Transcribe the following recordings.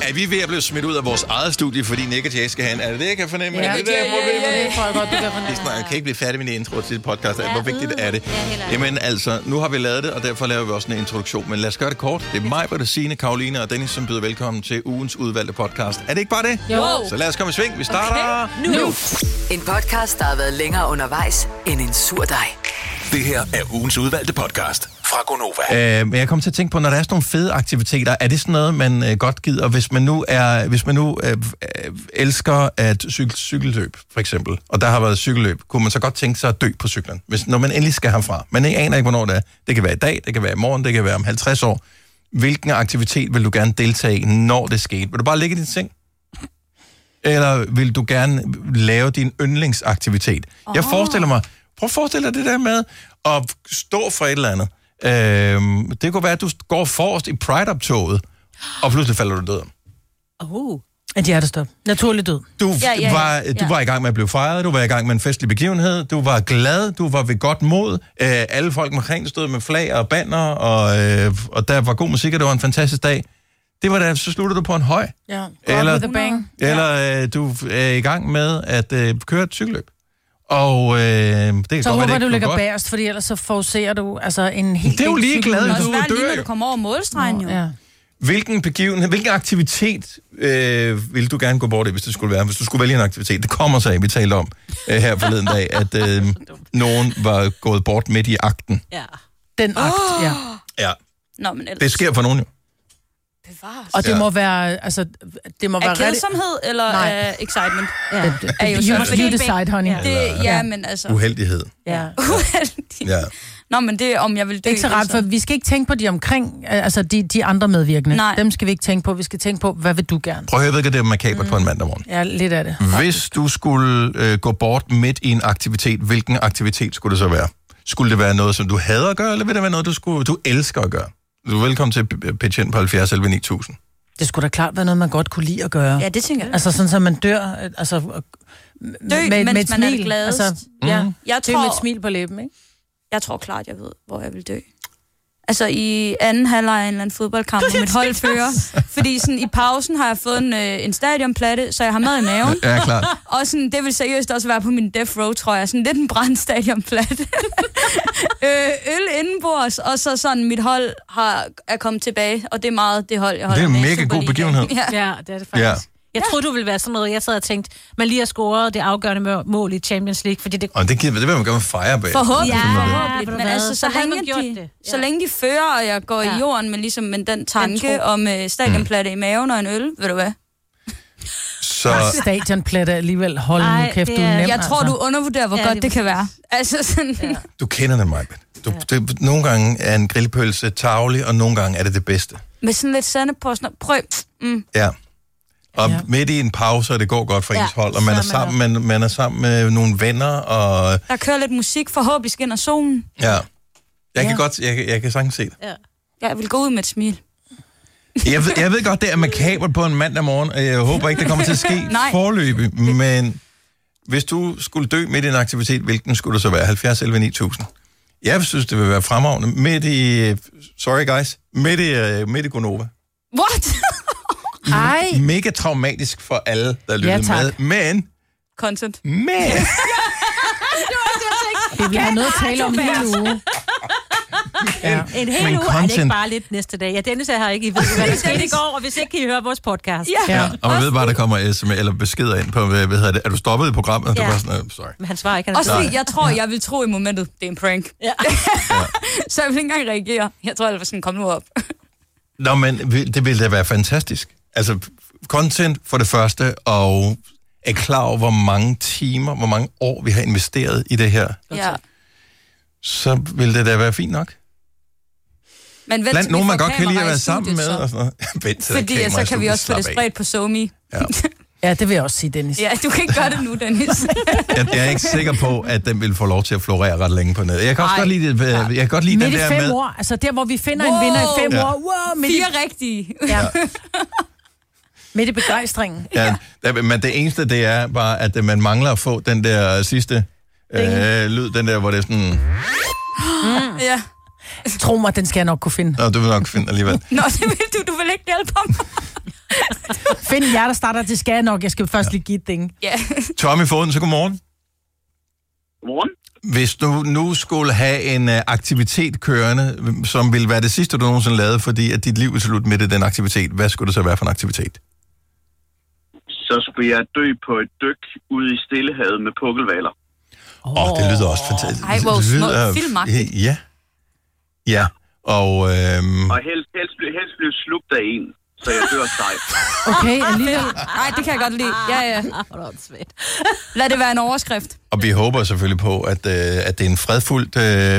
Er vi ved at blive smidt ud af vores eget studie, fordi Nick og Jay skal have en? Er det det, jeg kan fornemme? Ja, er det der problemet? det tror jeg godt, du kan fornemme. Jeg kan ikke blive færdig med en intro til podcast. Hvor vigtigt er det? Jamen altså, nu har vi lavet det, og derfor laver vi også en introduktion. Men lad os gøre det kort. Det er mig, Britta, Signe, Karoline og Dennis, som byder velkommen til ugens udvalgte podcast. Er det ikke bare det? Jo. Så lad os komme i sving. Vi starter nu. En podcast, der har været længere undervejs end en sur dej. Det her er ugens udvalgte podcast fra Gonova. Men jeg kom til at tænke på, når der er sådan nogle fede aktiviteter, er det sådan noget, man godt gider, hvis man nu elsker at cykelløb, for eksempel, og der har været cykelløb, kunne man så godt tænke sig at dø på cyklen, når man endelig skal herfra. Man aner ikke, hvornår det er. Det kan være i dag, det kan være i morgen, det kan være om 50 år. Hvilken aktivitet vil du gerne deltage i, når det skete? Vil du bare ligge i din seng? Eller vil du gerne lave din yndlingsaktivitet? Jeg forestiller mig, prøv at forestille dig det der med at stå for et eller andet. Det kunne være, at du går forrest i Pride-optoget, og pludselig falder du død. Et hjertestop. Naturlig død. Du var i gang med at blive fejret, du var i gang med en festlig begivenhed, du var glad, du var ved godt mod. Alle folk omkring stod med flag og banner, og der var god musik, og det var en fantastisk dag. Det var da, så sluttede du på en høj. Ja. Eller du er i gang med at køre et cykelløb. Og det kan så godt håber være, du ligger bagerst, fordi ellers så forudser du altså en helt... Det er jo lige glad, Det er du også svært lige, dør når jo. du kommer over målstregen jo. Ja. Hvilken aktivitet vil du gerne gå bort i, hvis du skulle vælge en aktivitet? Det kommer så af, vi talte om her forleden dag, at nogen var gået bort midt i akten. Ja. Den akt, ja. Ja, Nå, men ellers... det sker for nogen jo. Bevares. Og det må være, altså, det må være Af kedsomhed eller af excitement? Ja. Er jo You decide, honey. Ja, men altså... Uheldighed. Ja. Uheldigt. Ja. Nå, men det om jeg vil dø... Det er ikke så rart, for vi skal ikke tænke på de omkring, altså de andre medvirkende. Nej. Dem skal vi ikke tænke på. Vi skal tænke på, hvad vil du gerne? Prøv at høre, jeg ved ikke, det er makabert på en mandag morgen. Ja, lidt af det. Hvis du skulle gå bort midt i en aktivitet, hvilken aktivitet skulle det så være? Skulle det være noget, som du hader at gøre, eller vil det være noget, du elsker at gøre? Du er velkommen til pitch ind på 70 11 9000. Det skulle da klart være noget, man godt kunne lide at gøre. Ja, det tænker jeg. Altså sådan, så man dør, altså... med et mens man er det smil. gladest. Altså, ja, Jeg det er med et tror, smil på læben, ikke? jeg tror klart, jeg ved, hvor jeg vil dø. Altså i anden halvleg af en eller anden fodboldkamp, hvor mit hold fører. Fordi sådan, i pausen har jeg fået en stadionplatte, så jeg har mad i maven. Ja, klart. Og sådan, det vil seriøst også være på min death row, tror jeg. Sådan lidt en brændt stadionplatte. Øl indenbords, og så sådan, mit hold er kommet tilbage. Og det er meget det hold, jeg holder Det er en med i mega god Superligaen. begivenhed. Ja. Ja, det er det faktisk. Ja. Jeg troede, du ville være sådan noget. Jeg sad og tænkte, man lige har scoret det afgørende mål i Champions League, fordi det... Og det vil man gerne fejre bag. Forhåbentlig. Ja, ved du Men hvad, altså, så havde man gjort det. Ja. så længe de fører, og jeg går i jorden med, ligesom, med den tanke om stadionplatte i maven og en øl, ved du hvad? Så Stadionplatte alligevel. Hold nu Ej, kæft, det du er er- nem. Jeg tror, du undervurderer, hvor Ja, godt det det kan være. Altså sådan... Ja. du kender det, Majbet. Nogle gange er en grillpølse tarvelig, og nogle gange er det det bedste. Med sådan lidt sande på sådan prøv. Ja. Og midt i en pause, og det går godt for ens hold, og man er sammen med nogle venner, og Der kører lidt musik, forhåbentlig skinner solen. ja. Jeg kan sagtens se det. Jeg vil gå ud med et smil. Jeg ved godt, det er makabert på en mandag morgen, og jeg håber ikke, det kommer til at ske forløbig, men hvis du skulle dø midt i en aktivitet, hvilken skulle det så være? 70 11 9000. Jeg synes, det vil være fremragende midt i, sorry guys, midt i Gonova. What? Ej. Mega traumatisk for alle, der lytter med, men Content. Vi vil have noget at tale om hele uge. Ja. En hel uge er det ikke bare lidt næste dag. Ja, Dennis er her ikke. I ved, hvad der skete i går, og hvis ikke kan I høre vores podcast. Ja, og man ved bare, der kommer sms eller beskeder ind på, hvad hedder det, er du stoppet i programmet? Ja. Du var sådan, sorry. Men han svarer ikke. Også fordi, jeg vil tro i momentet, det er en prank. Ja. Så jeg vil ikke engang reagere. Jeg tror, det var sådan, kom nu op. Nå, men det ville da være fantastisk. Altså, content for det første, og er klar over, hvor mange timer, hvor mange år vi har investeret i det her, Ja. så ville det da være fint nok. Men vent, Blandt til vi nogen, man får godt kan lide at kamera i være sammen med, studiet, så. og sådan noget. Vent til der er Fordi kamera i så kan vi studiet. også få det Slap af. spredt på SoMe. Ja, det vil jeg også sige, Dennis. Ja, du kan ikke gøre det nu, Dennis. Jeg er ikke sikker på, at den vil få lov til at florere ret længe på nettet. Jeg kan også godt lide, jeg kan godt lide Midt den i der 5 med... år, altså der, hvor vi finder en vinder i 5 år. Wow, midt i, 4 rigtige. ja. Midt i begejstringen. Ja, men det eneste, det er bare, at man mangler at få den der sidste lyd, den der, hvor det er sådan... Ja. Tro mig, den skal jeg nok kunne finde. Nå, du vil nok finde alligevel. Nå, det vil du. Du vil ikke hjælpe ham. Find en hjerte, der starter, det skal jeg nok. Jeg skal først lige give et ding. Ja. Tommy Foden, så godmorgen. Godmorgen. Hvis du nu skulle have en aktivitet kørende, som ville være det sidste, du nogensinde lavede, fordi at dit liv er slut med den aktivitet, hvad skulle det så være for en aktivitet? Så skulle jeg dø på et dyk ude i Stillehavet med pukkelvaler. Det lyder også fantastisk. Ej, hvor smukt. Filmagtigt. Ja. Ja, og... Og helst blive slugt af en, så jeg dør sejt. Okay, alligevel. Nej, det kan jeg godt lide. Ja. Lad det være en overskrift. Og vi håber selvfølgelig på, at det er en fredfuldt...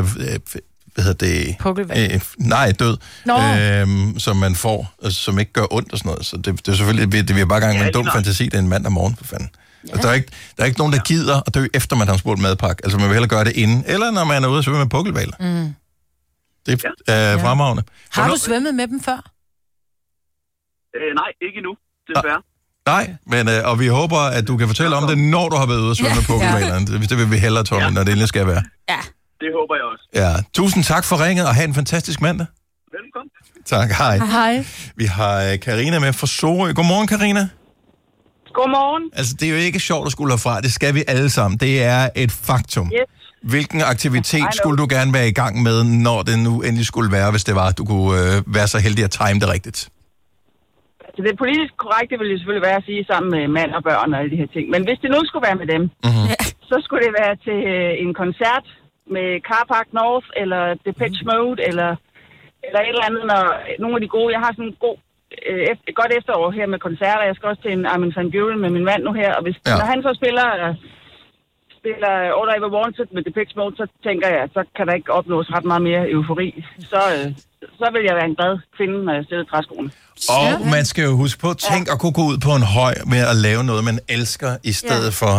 død, som man får, som ikke gør ondt og sådan noget. Så det er selvfølgelig, det er bare gang med en dum fantasi, det er en mandag morgen, for fanden. Ja. Der er ikke nogen, der gider at dø, efter man har spurgt madpakke. Altså, man vil hellere gøre det inden, eller når man er ude og svømme med pukkelvaler. Mm. Det er fremragende. Har du svømmet med dem før? Nej, ikke endnu, desværre. Nej, men, og vi håber, at du kan fortælle om det, når du har været ude og svømme med pukkelvalerne. Det vil vi hellere, Tommy, når det endelig skal være. Ja. Det håber jeg også. Ja, tusind tak for ringet, og have en fantastisk mandag. Velkommen. Tak, hej. Hej. Vi har Karina med fra Sorø. Godmorgen, Karina. Godmorgen. Altså, det er jo ikke sjovt at skulle herfra. Det skal vi alle sammen. Det er et faktum. Yes. Hvilken aktivitet skulle du gerne være i gang med, når det nu endelig skulle være, hvis det var, at du kunne være så heldig at time det rigtigt? Så det politisk korrekte ville det selvfølgelig være at sige sammen med mand og børn og alle de her ting. Men hvis det nu skulle være med dem, så skulle det være til en koncert med Carpark North, eller Depeche Mode, eller et eller andet, når nogle af de gode. Jeg har sådan en god, godt efterår her med koncerter. Jeg skal også til en Armin van Buuren med min mand nu her, og når han så spiller All I Ever Wanted med Depeche Mode, så tænker jeg, så kan der ikke opnås ret meget mere eufori. Så vil jeg være en glad kvinde, når jeg stiller træskoene. Og man skal jo huske på, tænk at kunne gå ud på en høj med at lave noget, man elsker, i stedet for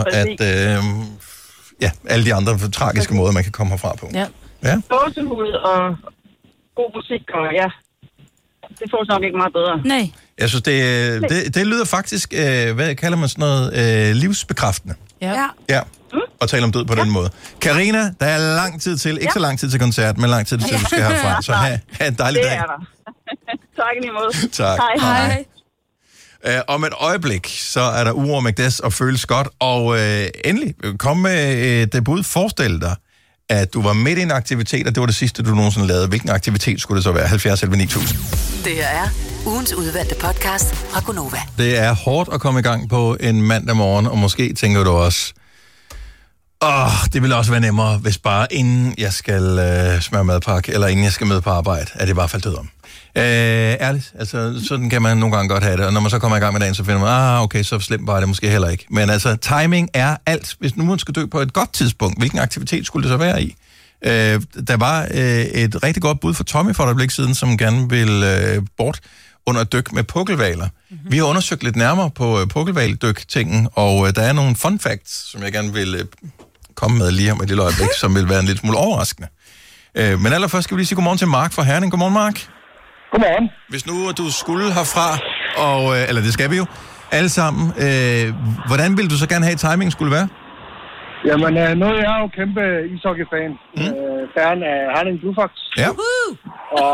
at alle de andre tragiske måder, man kan komme herfra på. Ja. Gåsehud og god musik, og det får nok ikke meget bedre. Nej. Jeg synes, det lyder faktisk, hvad kalder man sådan noget, livsbekræftende. Ja. Og tale om død på den måde. Karina, der er lang tid til, ikke så lang tid til koncert, men lang tid til, du skal herfra. Så have en dejlig dag. Det er der. Tak i lige måde. Tak. Hej. Om et øjeblik, så er der Uro Magdes og Føles Godt. Og endelig, kom med et bud. Forestil dig, at du var midt i en aktivitet, og det var det sidste, du nogensinde lavede. Hvilken aktivitet skulle det så være? 70 11 9000. Det her er ugens udvalgte podcast fra Gonova. Det er hårdt at komme i gang på en mandag morgen, og måske tænker du også, det ville også være nemmere, hvis bare inden jeg skal smøre madpakke, eller inden jeg skal møde på arbejde, at det bare faldt død om. Ærligt, altså sådan kan man nogle gange godt have det, og når man så kommer i gang med dagen, så finder man, okay, så slemt var det måske heller ikke. Men altså, timing er alt. Hvis nu man skal dø på et godt tidspunkt, hvilken aktivitet skulle det så være i? Der var et rigtig godt bud for Tommy for et øjeblik siden, som gerne ville bort under et dyk med pukkelvaler. Mm-hmm. Vi har undersøgt lidt nærmere på pukkelvaldyk-tingen, og der er nogle fun facts, som jeg gerne vil komme med lige om et lille øjeblik, som vil være en lidt smule overraskende. Men allerførst skal vi lige sige godmorgen til Mark fra Herning. Godmorgen, Mark. Godmorgen. Hvis nu du skulle herfra, eller det skal vi jo, alle sammen, hvordan ville du så gerne have, at timingen skulle være? Jamen, nu er jeg jo kæmpe ishockey-fan. Fan af Herning Blue Fox. Ja. Og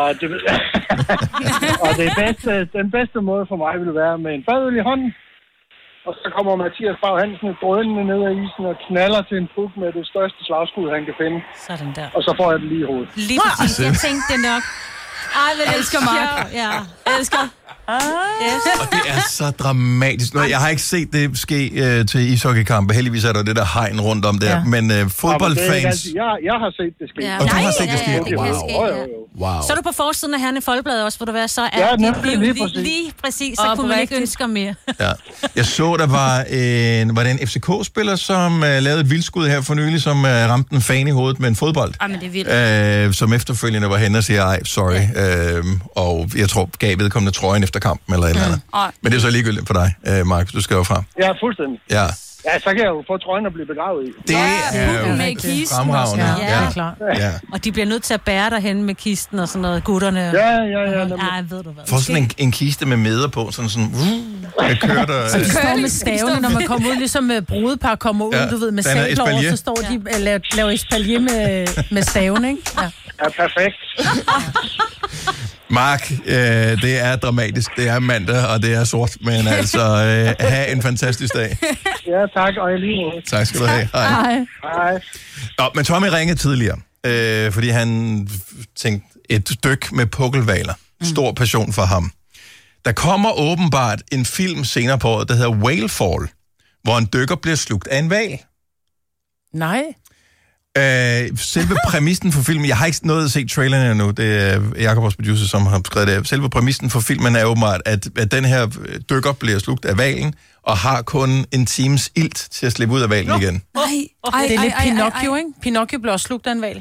den bedste måde for mig ville være med en fadøl i hånden. Og så kommer Mathias Bag Hansen drønende ned ad isen og knaller til en puk med det største slagskud, han kan finde. Sådan der. Og så får jeg det lige i hovedet. Lige præcis. Jeg tænkte det nok. Jeg elsker Mark. Ja. Elsker. Yes. Og det er så dramatisk. Jeg har ikke set det ske til ishockeykampe. Heldigvis er der det der hegn rundt om der. Men fodboldfans... Jeg har set det ske. Og du har set det ske? Det kan ske. Wow. Så er du på forsiden af Herning Folkeblad også, hvor du være, så er lige præcis, så kunne man ikke ønske mere. Ja. Jeg så, der var en FCK-spiller, som lavede et vildskud her for nylig, som ramte en fan i hovedet med en fodbold. Men det er vildt. Som efterfølgende var henne og siger, sorry. Og jeg tror, gav vedkommende trøjen efter kampen eller et eller andet. Men det er så ligegyldigt for dig, Mark, du skal jo fra. Ja, fuldstændig. Ja. Ja, så kan jeg jo få trøjen og blive begravet i. Det er jo med kisten. fremragende. Ja, det er klart. Ja. Og de bliver nødt til at bære derhen med kisten og sådan noget, gutterne. Ja. Ved du hvad. Få sådan en kiste med meder på, sådan jeg kører der. Så de står med stavene, når man kommer ud, ligesom brudepar kommer ud, du ved, med sabler over, så står de og laver espalier med staven, ikke? Ja, perfekt. Mark, det er dramatisk. Det er mandag, og det er sort. Men altså, have en fantastisk dag. Ja, tak, og jeg lige. Tak skal du have. Hej. Hej. Nå, men Tommy ringede tidligere, fordi han tænkte et dyk med pukkelvaler. Stor passion for ham. Der kommer åbenbart en film senere på året, der hedder Whalefall, hvor en dykker bliver slugt af en hval. Nej. Selve præmissen for filmen, jeg har ikke nået at se traileren endnu, det er Jacob, vores producer, som har skrevet det. Selve præmissen for filmen er åbenbart, at den her dykker bliver slugt af hvalen, og har kun en times ilt til at slippe ud af hvalen igen. Det er lidt Pinocchio, ikke? Pinocchio bliver også slugt af en hval.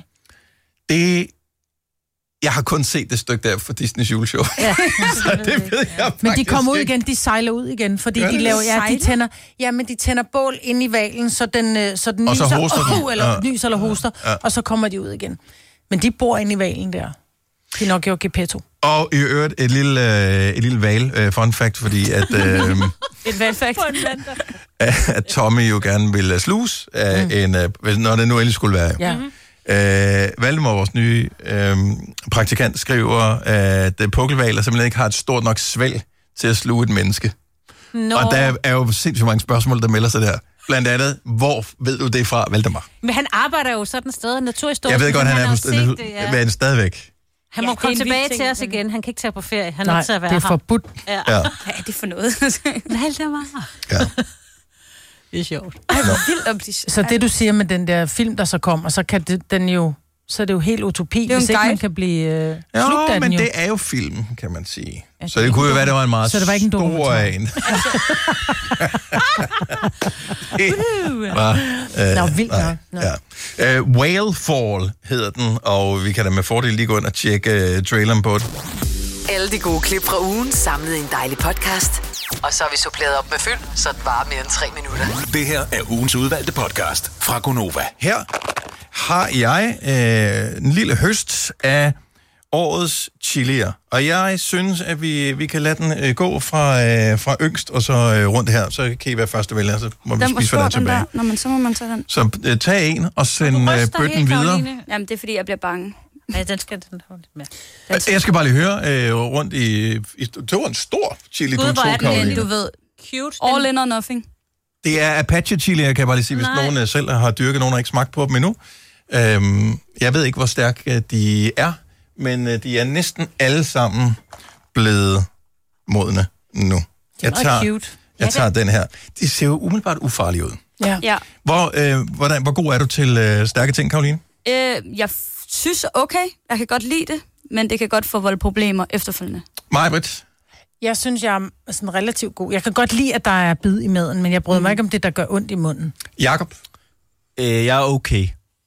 Jeg har kun set det stykke der for Disneys juleshow. Ja. Så det ved jeg faktisk. Men de kommer ud igen, de sejler ud igen, fordi de laver, de tænder bål ind i hvalen, så den nyser, eller nyser eller hoster, og så kommer de ud igen. Men de bor inde i hvalen der. Pinocchio og Geppetto. Og i øvrigt et lille hval fun fact, fordi at et valgfakt. at Tommy jo gerne vil sluse af når det nu endelig skulle være. Ja. Valdemar, vores nye praktikant, skriver, at pukkelhvaler simpelthen ikke har et stort nok svælg til at sluge et menneske. No. Og der er jo sindssygt mange spørgsmål, der melder sig der. Blandt andet, hvor ved du det fra, Valdemar? Men han arbejder jo sådan et sted, naturhistorisk. Jeg ved godt, han er men stadigvæk. Han må komme tilbage til os igen. Han kan ikke tage på ferie. Han er nødt til at være det er forbudt. Ja. Hvad er det for noget? Valdemar. Ja. Det er sjovt. Så det, du siger med den der film, der så kommer, så kan den jo... Så er det jo helt utopi, hvis ikke man kan blive slugt af den jo. Men det er jo film, kan man sige. Ja, så det kunne jo være, det var en meget så det var ikke en stor en. Vildt nok. Ja. Whalefall hedder den, og vi kan da med fordel lige gå ind og tjekke traileren på det. Alle de gode klip fra ugen samlet i en dejlig podcast. Og så har vi suppleret op med fyld, så det varer mere end 3 minutter. Det her er ugens udvalgte podcast fra Gonova. Her har jeg en lille høst af årets chilier. Og jeg synes, at vi kan lade den gå fra yngst og så rundt her. Så kan I være første vælger, så må vi spise for den tilbage. Så må man tage den. Så tag en og send bøtten videre. Jamen, det er fordi, jeg bliver bange. Ja, den skal den holde med. Jeg skal bare lige høre rundt i... Det var en stor chili, du tog, Karoline. Du ved, cute. All in or nothing. Det er Apache chili, jeg kan bare lige sige, hvis nogen selv har dyrket, nogen har ikke smagt på dem endnu. Jeg ved ikke, hvor stærke de er, men de er næsten alle sammen blevet modne nu. Jeg tager den her. De ser jo umiddelbart ufarlige ud. Ja. Hvor god er du til stærke ting, Karoline? Jeg synes okay. Jeg kan godt lide det, men det kan godt forvolde problemer efterfølgende. Maj-Brit? Jeg synes, jeg er sådan relativt god. Jeg kan godt lide, at der er bid i maden, men jeg bryder mig ikke om det, der gør ondt i munden. Jakob? Jeg er okay.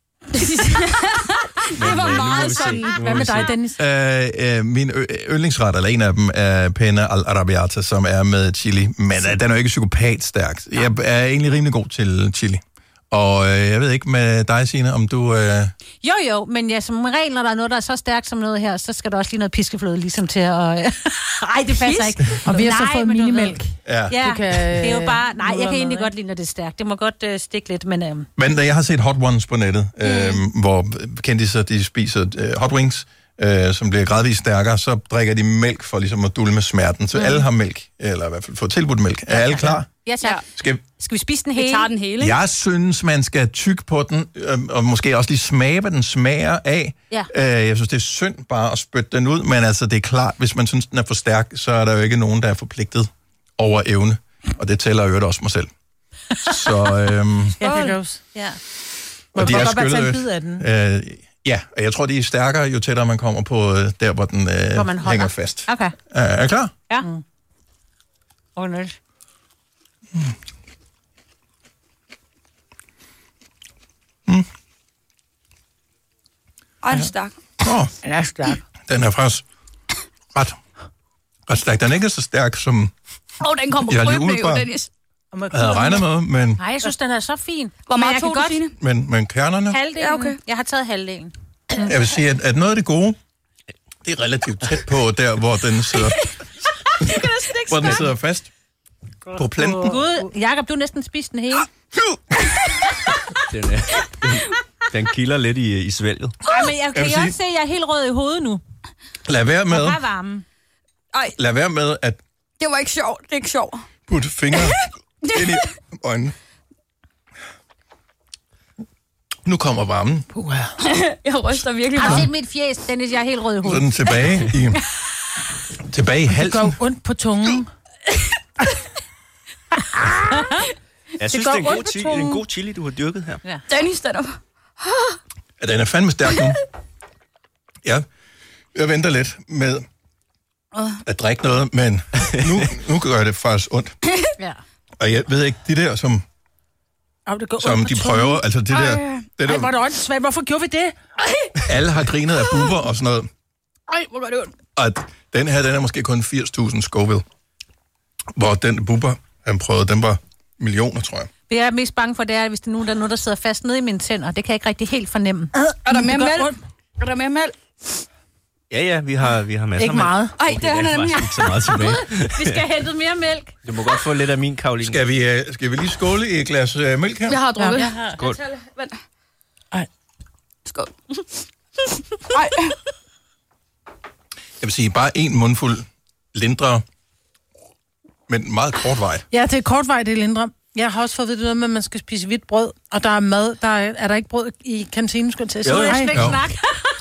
Det var meget sådan. Hvad med dig, Dennis? Min yndlingsret, eller en af dem, er penne al arabiata, som er med chili. Men den er jo ikke psykopat-stærk. Jeg er egentlig rimelig god til chili. Og jeg ved ikke med dig, Signe, om du... Jo, men ja, som regel, når der er noget, der er så stærkt som noget her, så skal der også lige noget piskefløde ligesom til at... Ej, det passer ikke. Og vi har så fået minimælk. Ja. Det er jo bare... Nej, jeg kan egentlig godt lide, når det er stærkt. Det må godt stikke lidt, men... Men da jeg har set Hot Ones på nettet, hvor kendte de spiser hot wings, som bliver gradvist stærkere, så drikker de mælk for ligesom at dulme smerten. Så alle har mælk, eller i hvert fald få tilbudt mælk. Er alle klar? Ja, tak. Skal vi spise den hele? Vi tager den hele. Jeg synes, man skal tygge på den, og måske også lige smage, hvad den smager af. Ja. Jeg synes, det er synd bare at spytte den ud, men altså, det er klart, hvis man synes, den er for stærk, så er der jo ikke nogen, der er forpligtet over evne. Og det tæller jo også mig selv. Så... Ja, det er også. Ja. Og de er skyllet. En bid af den. Ja, og jeg tror, de er stærkere, jo tættere man kommer på der, hvor den hænger fast. Okay. Er I klar? Ja. Ordentligt. Ej, den er stærk. Den er stærk. Den er faktisk ret stærk. Den er ikke så stærk, som den kommer krybende jo, Dennis. jeg havde regnet med, men... Nej, jeg synes, den er så fin. Hvor meget tog du, Signe? Men kernerne... Halvdelen. Ja, okay. Jeg har taget halvdelen. Jeg vil sige, at noget af det gode, det er relativt tæt på der, hvor den sidder... hvor den sidder fast på planten. Gud, Jakob, du har næsten spist den hele. Den kilder lidt i svælget. Men jeg kan også se, at jeg er helt rød i hovedet nu. Lad være med... Der er varmen. Lad være med at... Det var ikke sjovt. Det er ikke sjovt. Putte fingre ind i øjnene. Nu kommer varmen. Jeg ryster virkelig meget. Har du set mit fjes, Dennis? Jeg er helt rød i hovedet. Sådan tilbage i halsen. Det går ondt på tungen. Jeg synes, det er en god chili, du har dyrket her. Ja. Dennis, den er... Ja, den er fandme stærk nu. Ja, jeg venter lidt med at drikke noget, men nu gør det faktisk ondt. Ja. Og jeg ved ikke, de der, som de prøver, altså det der... Ej, hvor er det åndssvagt. Hvorfor gjorde vi det? Alle har grinet af buber og sådan noget. Ej, hvor gør det ondt. Og den her, den er måske kun 80.000 Scoville. Hvor den buber, han prøvede, den var millioner, tror jeg. Det jeg er mest bange for, det er, hvis der er nogen, der sidder fast nede i mine tænder. Det kan jeg ikke rigtig helt fornemme. Er der mere mælk? Er der mere mælk? Ja, vi har masser af mælk. Ikke meget. Ej, det er nemlig. Ikke så meget tilbage. Vi skal have hentet mere mælk. Du må godt få lidt af min, Karoline. Skal vi lige skåle i et glas mælk her? Jeg har drukket. Ja, skål. Vent. Ej. Skål. Ej. Jeg vil sige, bare en mundfuld lindre, men meget kort vej. Ja, det er kort vej, det er lindre. Jeg har også fået ved noget med, at man skal spise hvidt brød, og der er mad. Er der ikke brød i kantinen, skulle jeg til at sige? Jeg skal ikke snakke.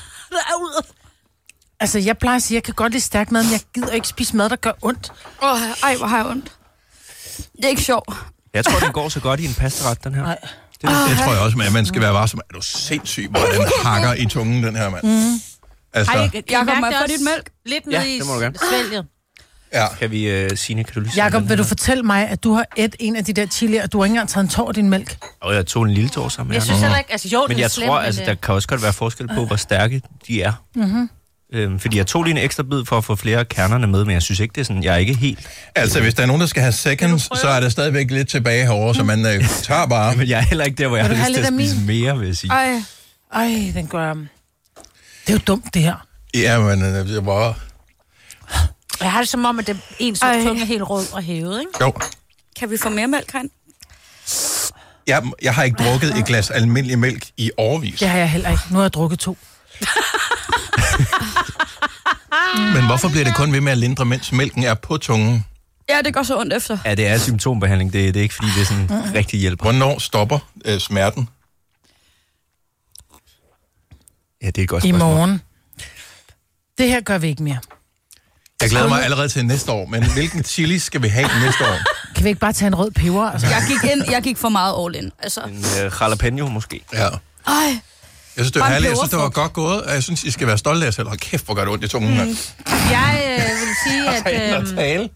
Altså, jeg plejer at sige, at jeg kan godt lide stærk mad, men jeg gider ikke spise mad, der gør ondt. Ej, hvor har jeg ondt. Det er ikke sjovt. Jeg tror, den går så godt i en pastaret, den her. Nej. Det tror jeg også, at man skal være varsom. Er du sindssyg, hvor den hakker i tungen, den her mand? Altså, Jakob, må jeg få dit mælk? Lidt ned i svælget. Ja. Kan vi, Signe, kan du lige Jakob, vil du fortælle mig, at du har en af de der chilier, og du har ikke engang taget en tår af din mælk? Jeg tog en lille tår sammen. Jeg synes heller ikke, altså jo, men jeg tror, altså, der kan også godt være forskel på, hvor stærke de er. Fordi jeg tog lige en ekstra bid for at få flere af kernerne med, men jeg synes ikke, det er sådan, jeg er ikke helt... Altså, hvis der er nogen, der skal have seconds, så er der stadigvæk lidt tilbage herovre, så man tager bare... Men jeg er heller ikke der, hvor jeg har lyst til at spise mere, vil jeg sige. Ej, den gør... Det er jo dumt, det her. Ja, men det er bare... Jeg har det som om, at det ens tunge er helt rød og hævet, ikke? Jo. Kan vi få mere mælk, Karin? Jeg har ikke drukket et glas almindelig mælk i årevis. Det har jeg heller ikke. Nu har jeg drukket 2. Men hvorfor bliver det kun ved med at lindre, mens mælken er på tungen? Ja, det går så ondt efter. Ja, det er symptombehandling. Det er ikke, fordi det er sådan rigtig hjælp. Hvornår stopper smerten? Ja, det er et godt spørgsmål. I spørgsmål. morgen. Det her gør vi ikke mere. Jeg glæder mig allerede til næste år, men hvilken chili skal vi have næste år? Kan vi ikke bare tage en rød peber? Altså? Jeg gik for meget all in. Altså. En jalapeno måske. Ja. Ej. Jeg synes, det var herligt. Jeg synes, det var godt gået, og jeg synes, I skal være stolte af jer selv. Hold kæft, hvor gør det ondt i tungen. Jeg vil sige, at...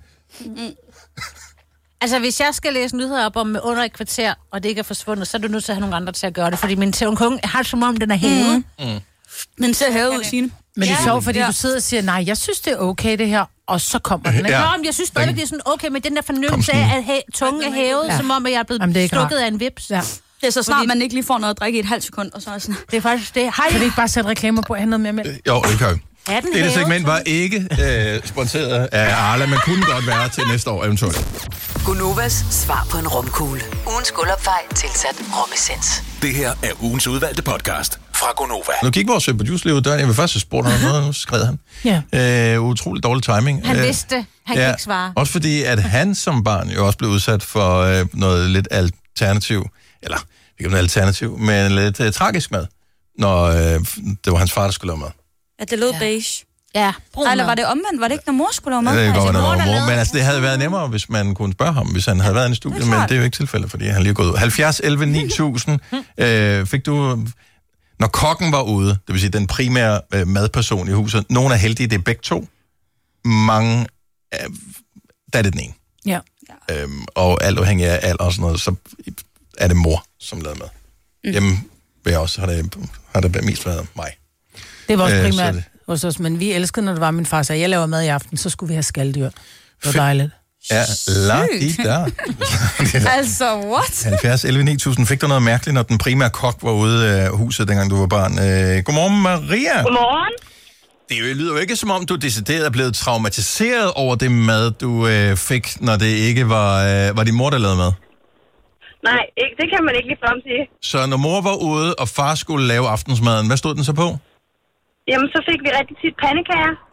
Altså, hvis jeg skal læse nyheder op om under et kvarter, og det ikke er forsvundet, så er du nødt til at have nogle andre til at gøre det, fordi min tunge har som om, den er hævet. Den ser hævet ud, Signe. Men det er sjovt, fordi du sidder og siger, nej, jeg synes, det er okay, det her, og så kommer den, ikke? Ja. Nå, men jeg synes stadigvæk, det er sådan okay, men den der fornemmelse af, at tungen er hævet, som om, at jeg er blevet stukket af en vips. Ja. Det er så snart, man ikke lige får noget at drikke i et halvt sekund, og så er sådan... Det er faktisk det. Kan vi ikke bare sætte reklamer på at have noget mere mælk? Jo, det kan vi. Det segment var ikke sponsoreret af Arla, men kunne godt være til næste år eventuelt. Gonovas svar på en romkugle. Ugens guldopfej tilsat romessens. Det her er ugens udvalgte podcast fra Gonova. Nu gik vores producer lige ud døren. Jeg vil først have spurgt ham noget, nu skrev han. Ja. Utrolig dårlig timing. Han vidste det. Han kan ikke svare. Også fordi, at han som barn jo også blev udsat for noget lidt alternativ, eller ikke noget alternativ, men lidt tragisk mad, når det var hans far, der skulle lave mad. Ja, det lød beige. Ja, eller var det omvendt? Var det ikke, når mor skulle lave mad? Det går, mor. Men altså, det havde været nemmere, hvis man kunne spørge ham, hvis han havde været i en studie, men det er jo ikke tilfældet, fordi han lige er gået ud. 70 11 9000 fik du... Når kokken var ude, det vil sige den primære madperson i huset, nogen er heldige, det er begge to. Mange, der er det den ene. Ja. Og alt afhængig af alder og sådan noget, så er det mor, som lavede mad. Hjemme vil jeg også, har det mest været mig. Det var også primært hos os, men vi elskede, når det var min far, så jeg laver mad i aften, så skulle vi have skaldyr. Det var dejligt. Ja, la-di-da. Altså, what? 70 11 9000. Fik du noget mærkeligt, når den primære kok var ude af huset, dengang du var barn? Godmorgen, Maria. Godmorgen. Det lyder jo ikke, som om du decideret er blevet traumatiseret over det mad, du fik, når det ikke var din mor, der lavede mad. Nej, det kan man ikke lige sige. Så når mor var ude, og far skulle lave aftensmaden, hvad stod den så på? Jamen, så fik vi rigtig tit pandekager.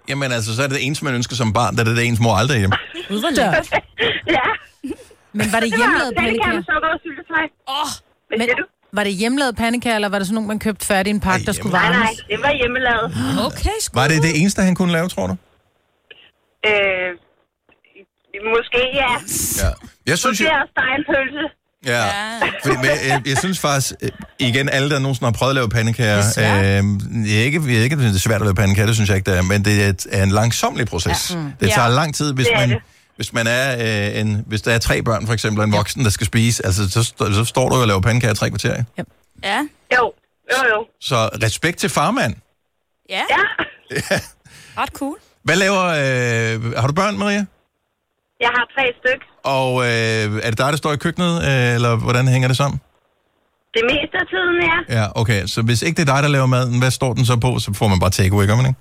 Jamen altså, så er det eneste, man ønsker som barn, da det er ens mor aldrig er hjemme. Ja. Men var det hjemmelavet pandekager? Men var det hjemmelavet pandekager, eller var det sådan nogle, man købte færdig i en pakke, der skulle varmes? Nej, det var hjemmelavet. Okay, var det eneste, han kunne lave, tror du? Måske, ja. Jeg synes, måske også stejlpølse. Ja, fordi, jeg synes faktisk, igen, alle, der nogensinde har prøvet at lave pandekager, det er ikke, det er svært at lave pandekager, det synes jeg ikke, det er, men det er en langsomlig proces. Ja. Det tager lang tid, hvis der er 3 børn, for eksempel, og en voksen, der skal spise, altså, så står du og laver pandekager 3 kvarter, ikke? Ja. Jo. Så respekt til farmand. Ja. Ret cool. Hvad laver... har du børn, Maria? Jeg har 3 stykker. Og er det dig, der står i køkkenet, eller hvordan hænger det sammen? Det meste af tiden, ja. Ja, okay. Så hvis ikke det er dig, der laver maden, hvad står den så på? Så får man bare takeaway, gør man ikke?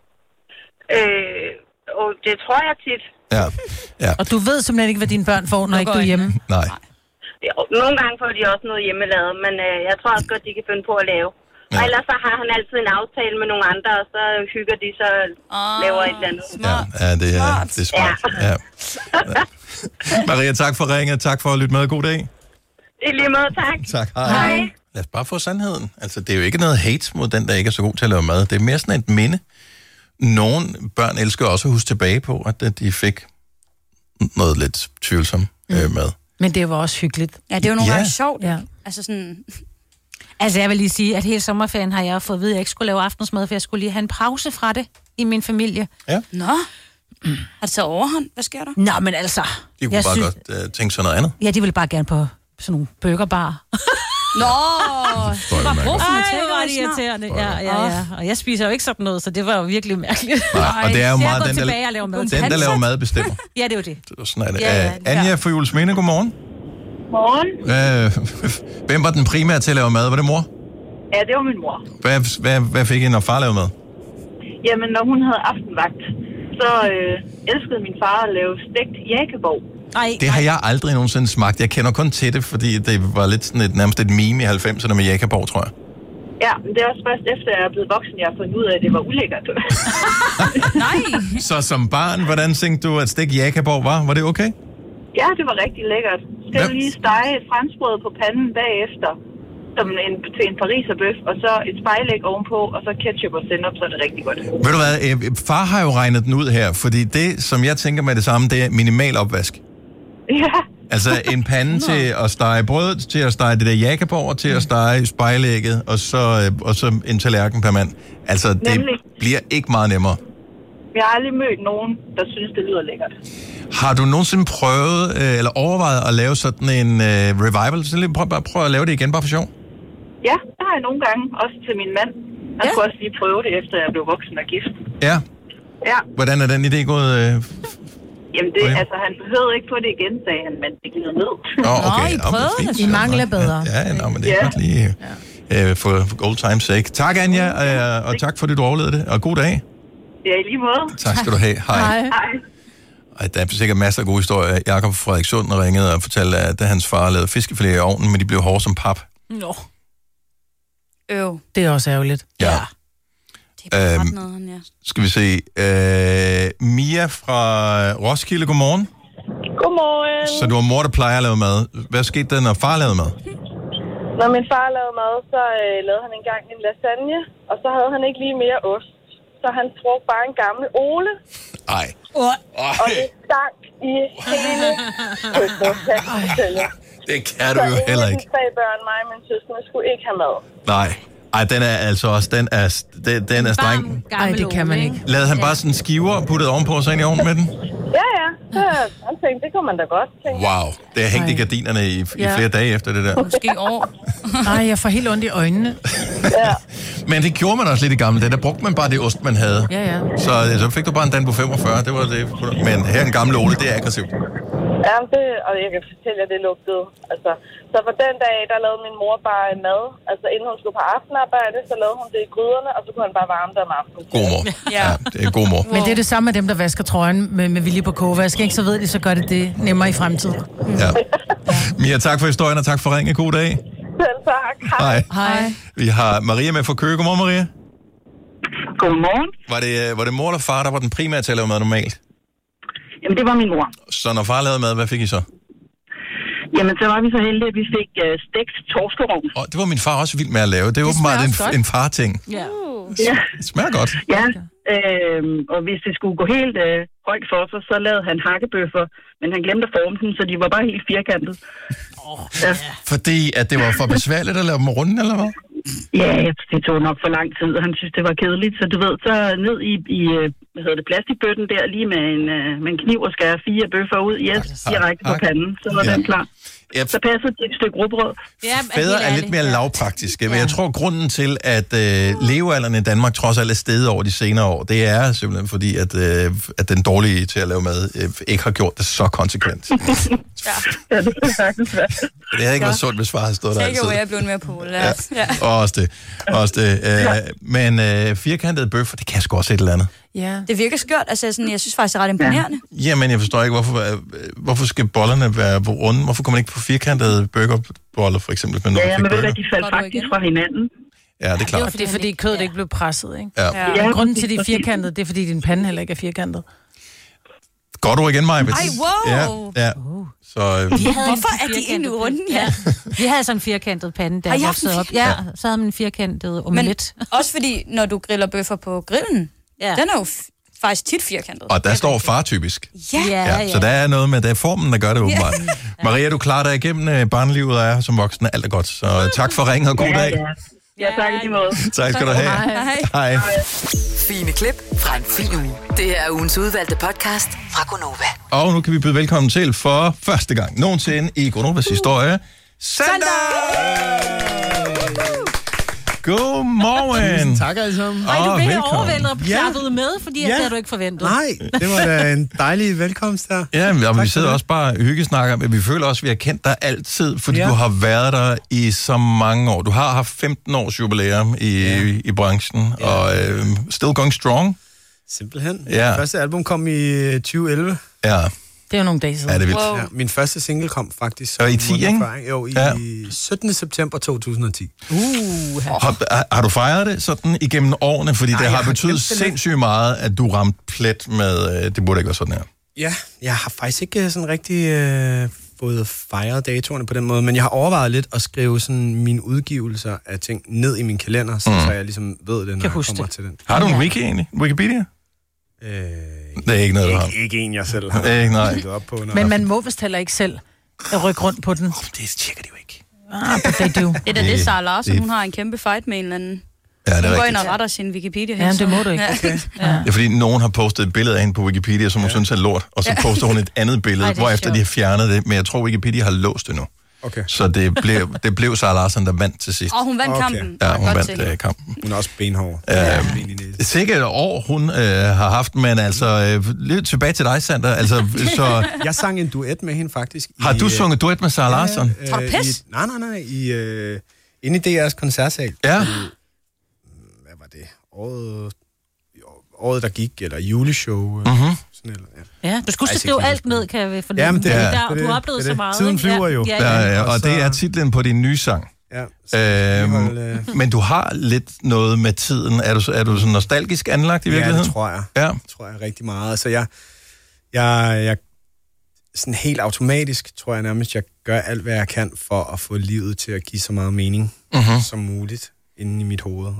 Og det tror jeg tit. Ja. Og du ved simpelthen ikke, hvad dine børn får, når ikke du er hjemme? Nej. Nogle gange får de også noget hjemmelavet, men jeg tror også godt, de kan finde på at lave. Ja. Og ellers så har han altid en aftale med nogle andre, og så hygger de, så laver et eller andet. Ja, det er smart. Ja. Maria, tak for ringet. Tak for at lytte med. God dag. I lige måde, tak. Tak. Hej. Lad os bare få sandheden. Altså, det er jo ikke noget hate mod den, der ikke er så god til at lave mad. Det er mere sådan et minde. Nogle børn elsker også at huske tilbage på, at de fik noget lidt tvivlsomt mad. Men det var også hyggeligt. Ja, det var nogle gange sjovt. Ja. Altså sådan... Altså, jeg vil lige sige, at hele sommerferien har jeg fået at vide, at jeg ikke skulle lave aftensmad, for jeg skulle lige have en pause fra det i min familie. Ja. Nå. Har det taget overhånd? Hvad sker der? Nå, men altså... De kunne bare godt tænke sig noget andet. Ja, de ville bare gerne på sådan nogle burgerbar. Nå! Det var brug for det irriterende. Ja. Og jeg spiser jo ikke sådan noget, så det var jo virkelig mærkeligt. Nej, og det er jo meget den, der laver mad bestemmer. Ja, det er jo det. Sådan er det. Anja fra Juelsminde, godmorgen. Morgen. Hvem var den primære til at lave mad? Var det mor? Ja, det var min mor. Hvad fik I, når far lavede mad? Jamen, når hun havde aftenvagt, så elskede min far at lave stegt jækkeborg. Det har jeg aldrig nogensinde smagt. Jeg kender kun til det, fordi det var lidt sådan nærmest et meme i 90'erne med jækkeborg, tror jeg. Ja, men det er også først efter, jeg er blevet voksen, jeg har fundet ud af, at det var ulækkert. Nej. Så som barn, hvordan tænkte du, at stegt jækkeborg var? Var det okay? Ja, det var rigtig lækkert. Skal du lige stege et franskbrød på panden bagefter, til en pariserbøf, og så et spejlæg ovenpå, og så ketchup og sennep, så er det rigtig godt. Ved du hvad, far har jo regnet den ud her, fordi det, som jeg tænker med det samme, det er minimal opvask. Ja. Altså en pande til at stege brød, til at stege det der jækkeborg, til at stege spejlægget, og så en tallerken per mand. Altså, det bliver ikke meget nemmere. Jeg har aldrig mødt nogen, der synes, det lyder lækkert. Har du nogensinde prøvet, eller overvejet at lave sådan en revival? Så prøv at lave det igen, bare for sjov. Ja, det har jeg nogle gange, også til min mand. Han skulle også lige prøve det, efter jeg blev voksen og gift. Ja? Ja. Hvordan er den idé gået? Jamen, han behøvede ikke på det igen, sagde han, men det glider ned. Okay. I prøvede det. I mangler bedre. Ja, men det er godt lige for old time's sake. Tak, Anja, og tak for, at du overlevede det, og god dag. Ja, i lige måde. Tak skal du have. Hej. Der er sikkert masser af gode historier. Jakob fra Frederikssund ringede og fortalte, at da hans far lavede fiskefilet i ovnen, men de blev hårde som pap. Nå. Det er også ærgerligt. Ja. Det er ret noget, ja. Skal vi se. Mia fra Roskilde, godmorgen. Godmorgen. Så du var mor, der plejer at lave mad. Hvad skete der, når far lavede mad? Når min far lavede mad, så lavede han engang en lasagne, og så havde han ikke lige mere ost. Så han brugte bare en gammel Ole. Ej. Og det stank i hele køkkenet. Det kan du jo heller ikke. Så 3 børn, mig og min søskende, skulle ikke have mad. Nej. Ej, den er altså også, den er streng. Ej, det kan man ikke. Lavede han bare sådan skiver og puttede ovenpå og så ind i ovnen med den? Ja. Så han tænkte, det kunne man da godt. Wow, det har hængt i gardinerne i flere dage efter det der. Måske år. Nej, jeg får helt ondt i øjnene. Ja. Men det gjorde man også lidt i gamle dage. Der brugte man bare det ost, man havde. Ja. Så fik du bare en Danbo 45, det var det. Men her en gammel Ole, det er aggressivt. Ja, og jeg kan fortælle jer, det lugtede. Altså, så for den dag, der lavede min mor bare mad. Altså, inden hun skulle på aftenarbejde, så lavede hun det i gryderne, og så kunne han bare varme det om aftenen. God mor. Ja, det er god mor. Men det er det samme med dem, der vasker trøjen med vilje på kogevask, ikke? Så ved de, så gør det nemmere i fremtiden. Ja. Mia, tak for historien, og tak for ringen. God dag. Selv tak. Hej. Vi har Maria med fra Køge. Godmorgen, Maria. Godmorgen. Var det mor eller far, der var den primære til at lave mad normalt? Jamen, det var min mor. Så når far lavede mad, hvad fik I så? Jamen, så var vi så heldige, at vi fik stegt torskerogn. Og det var min far også vild med at lave. Det er åbenbart en far-ting. Ja. Det smager godt. Ja, og hvis det skulle gå helt højt for sig, så lavede han hakkebøffer, men han glemte at forme dem, så de var bare helt firkantet. Ja. Fordi at det var for besværligt at lave dem runde, eller hvad? Ja, det tog nok for lang tid, og han synes, det var kedeligt. Så du ved, så ned i plastikbøtten der, lige med en kniv og skære 4 bøffer ud, direkte på panden, så var den klar. Så passede det et stykke rugbrød. Fædre er lidt mere lavpraktiske, men jeg tror, grunden til, at levealderen i Danmark trods alt er steget over de senere år, det er simpelthen fordi, at den dårlige til at lave mad ikke har gjort det så konsekvent. Ja, det er faktisk være. Det havde ikke været sundt, hvis far havde stået der altid. Jeg er blevet mere på. Og også det. Men firkantede bøffer, det kan sgu også et eller andet. Ja. Det virker skørt. Altså, sådan, jeg synes faktisk, det er ret imponerende. Jamen, jeg forstår ikke, hvorfor skal bollerne være runde? Hvorfor kommer man ikke på firkantede burgerboller, for eksempel? Men ved du, de faldt faktisk fra hinanden. Ja, det er klart. Det er fordi kødet ikke blev presset, ikke? Ja. Grunden til, de er firkantede, det er fordi, din pande heller ikke er firkantet. Godt ord igen, Maja. Ej, wow! Ja. Så, hvorfor er de egentlig runde? Ja. Vi havde sådan en firkantet pande, der voksede op. Ja, så havde man en firkantet omelet. Men også fordi, når du griller bøffer på grillen, den er jo faktisk tit firkantet. Og der står far typisk. Ja. Så der er noget med, det er formen, der gør det åbenbart. Maria, du klarer dig igennem barnelivet og er som voksen. Alt er godt. Så tak for ringen og god dag. Ja, tak i lige måde. Tak skal du have. Hej. Fine klip fra en fin uge. Det her er ugens udvalgte podcast fra Gonova. Og nu kan vi byde velkommen til for første gang nogensinde i Gonovas historie, Sander! Godmorgen. Tak alle sammen. Ej, du blev overvældet og klappede med, fordi det havde du ikke forventet. Nej, det var da en dejlig velkomst der. Ja, og vi sidder også bare og hyggesnakker, men vi føler også, at vi har kendt dig altid, fordi du har været der i så mange år. Du har haft 15 års jubilæum i branchen, og still going strong. Simpelthen. Ja. Første album kom i 2011. Ja. Det er jo nogle dage siden. Ja, det er vildt. Ja, min første single kom faktisk. Og i 10, ikke? Jo, i 17. september 2010. Har du fejret det sådan igennem årene? Fordi det har betydet sindssygt meget, at du ramte plet med, det burde ikke være sådan her. Ja, jeg har faktisk ikke sådan rigtig fået fejret datorerne på den måde, men jeg har overvejet lidt at skrive sådan mine udgivelser af ting ned i min kalender, så jeg ligesom ved det, når jeg kommer til den. Har du en wiki egentlig? Wikipedia? Det er ikke noget, du har. Ikke en, jeg selv har. Det er ikke noget. Op på, men man må vist heller ikke selv rykke rundt på den. Det tjekker de jo ikke. Det er det, Sarah Larsen, hun har en kæmpe fight med en eller anden. Ja, det er hun går ind og retter sin Wikipedia. Ja, det må du ikke. Okay. Det er fordi, nogen har postet et billede af hende på Wikipedia, som hun synes er lort, og så poster hun et andet billede, hvorefter de har fjernet det. Men jeg tror, Wikipedia har låst det nu. Okay. Så det blev Sarah Larsen, der vandt til sidst. Og hun vandt kampen. Ja, hun vandt kampen. Hun er også benhård. Sikkert et år, hun har haft, men altså, lidt tilbage til dig, Sander. Altså, så... Jeg sang en duet med hende, faktisk. Har du sunget duet med Sarah Larsen? Har du pis? Nej. Inde i DR's koncertsal. Ja. Hvad var det? Året, der gik, eller juleshow. Sådan eller, ja, du skulle skrive alt ned, kan jeg fornemme. Jamen, du har oplevet så meget. Tiden flyver jo. Ja, og det er titlen på din nye sang. Ja, men du har lidt noget med tiden. Er du sådan nostalgisk anlagt i virkeligheden? Ja, det tror jeg. Ja. Det tror jeg rigtig meget. Altså, jeg sådan helt automatisk, tror jeg nærmest, jeg gør alt, hvad jeg kan for at få livet til at give så meget mening som muligt inde i mit hoved.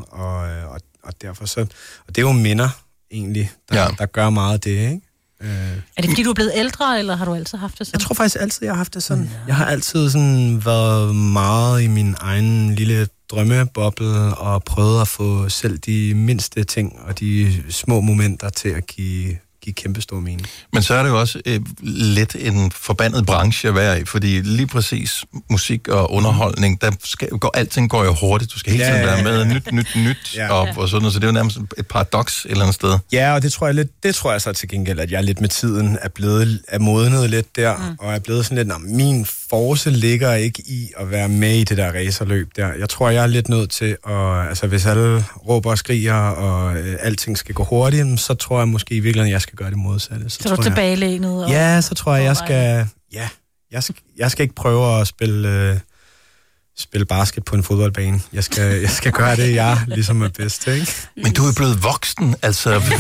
Og derfor så... Og det er jo minder, egentlig, der gør meget af det, ikke? Er det fordi, du er blevet ældre, eller har du altid haft det sådan? Jeg tror faktisk altid, jeg har haft det sådan. Ja. Jeg har altid sådan været meget i min egen lille drømmeboble og prøvet at få selv de mindste ting og de små momenter til at give kæmpe stor mening. Men så er det jo også lidt en forbandet branche at være i, fordi lige præcis musik og underholdning, alting går jo hurtigt. Du skal hele tiden være med nyt og sådan noget, så det er jo nærmest et paradoks et eller andet sted. Ja, og det tror jeg så til gengæld, at jeg lidt med tiden er modnet lidt der, og er blevet sådan lidt, min force ligger ikke i at være med i det der racerløb der. Jeg tror, jeg er lidt nødt til at, altså hvis alle råber og skriger, og alting skal gå hurtigt, så tror jeg måske i virkeligheden, jeg skal gøre det modsatte. Så du tilbagelænet? Ja, så tror jeg skal... Ja, jeg skal ikke prøve at spille basket på en fodboldbane. Jeg skal gøre det, jeg ligesom er bedst, ikke? Men du er blevet voksen, altså. Ja.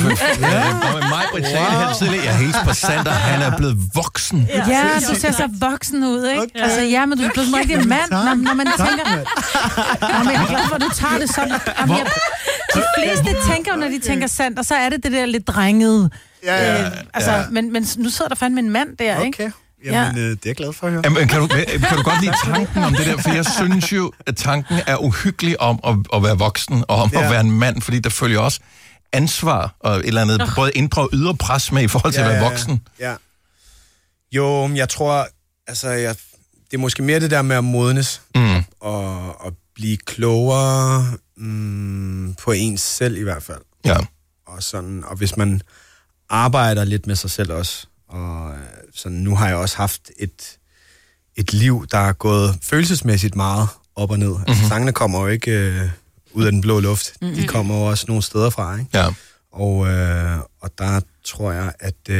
Jeg hilser på Sander, han er blevet voksen. Ja, du ser så voksen ud, ikke? Okay. Altså, ja, men du er blevet rigtig en mand, når man tænker... Jamen, jeg er glad for, at du tager det sådan. De fleste tænker, når de tænker Sander, så er det der lidt drengede. Altså, men nu sidder der fandme en mand der, ikke? Okay. Jamen, det er jeg glad for at høre. Jamen, kan du godt lide tanken om det der? For jeg synes jo, at tanken er uhyggelig om at være voksen, og om at være en mand, fordi der følger også ansvar og et eller andet, både indre og ydre pres med i forhold til at være voksen. Ja. Jo, jeg tror, altså, det er måske mere det der med at modnes, og blive klogere på ens selv i hvert fald. Ja. Og hvis man arbejder lidt med sig selv også, og sådan, nu har jeg også haft et liv, der er gået følelsesmæssigt meget op og ned. Altså, sangene kommer jo ikke ud af den blå luft. De kommer jo også nogle steder fra, ikke? Ja. Og der tror jeg,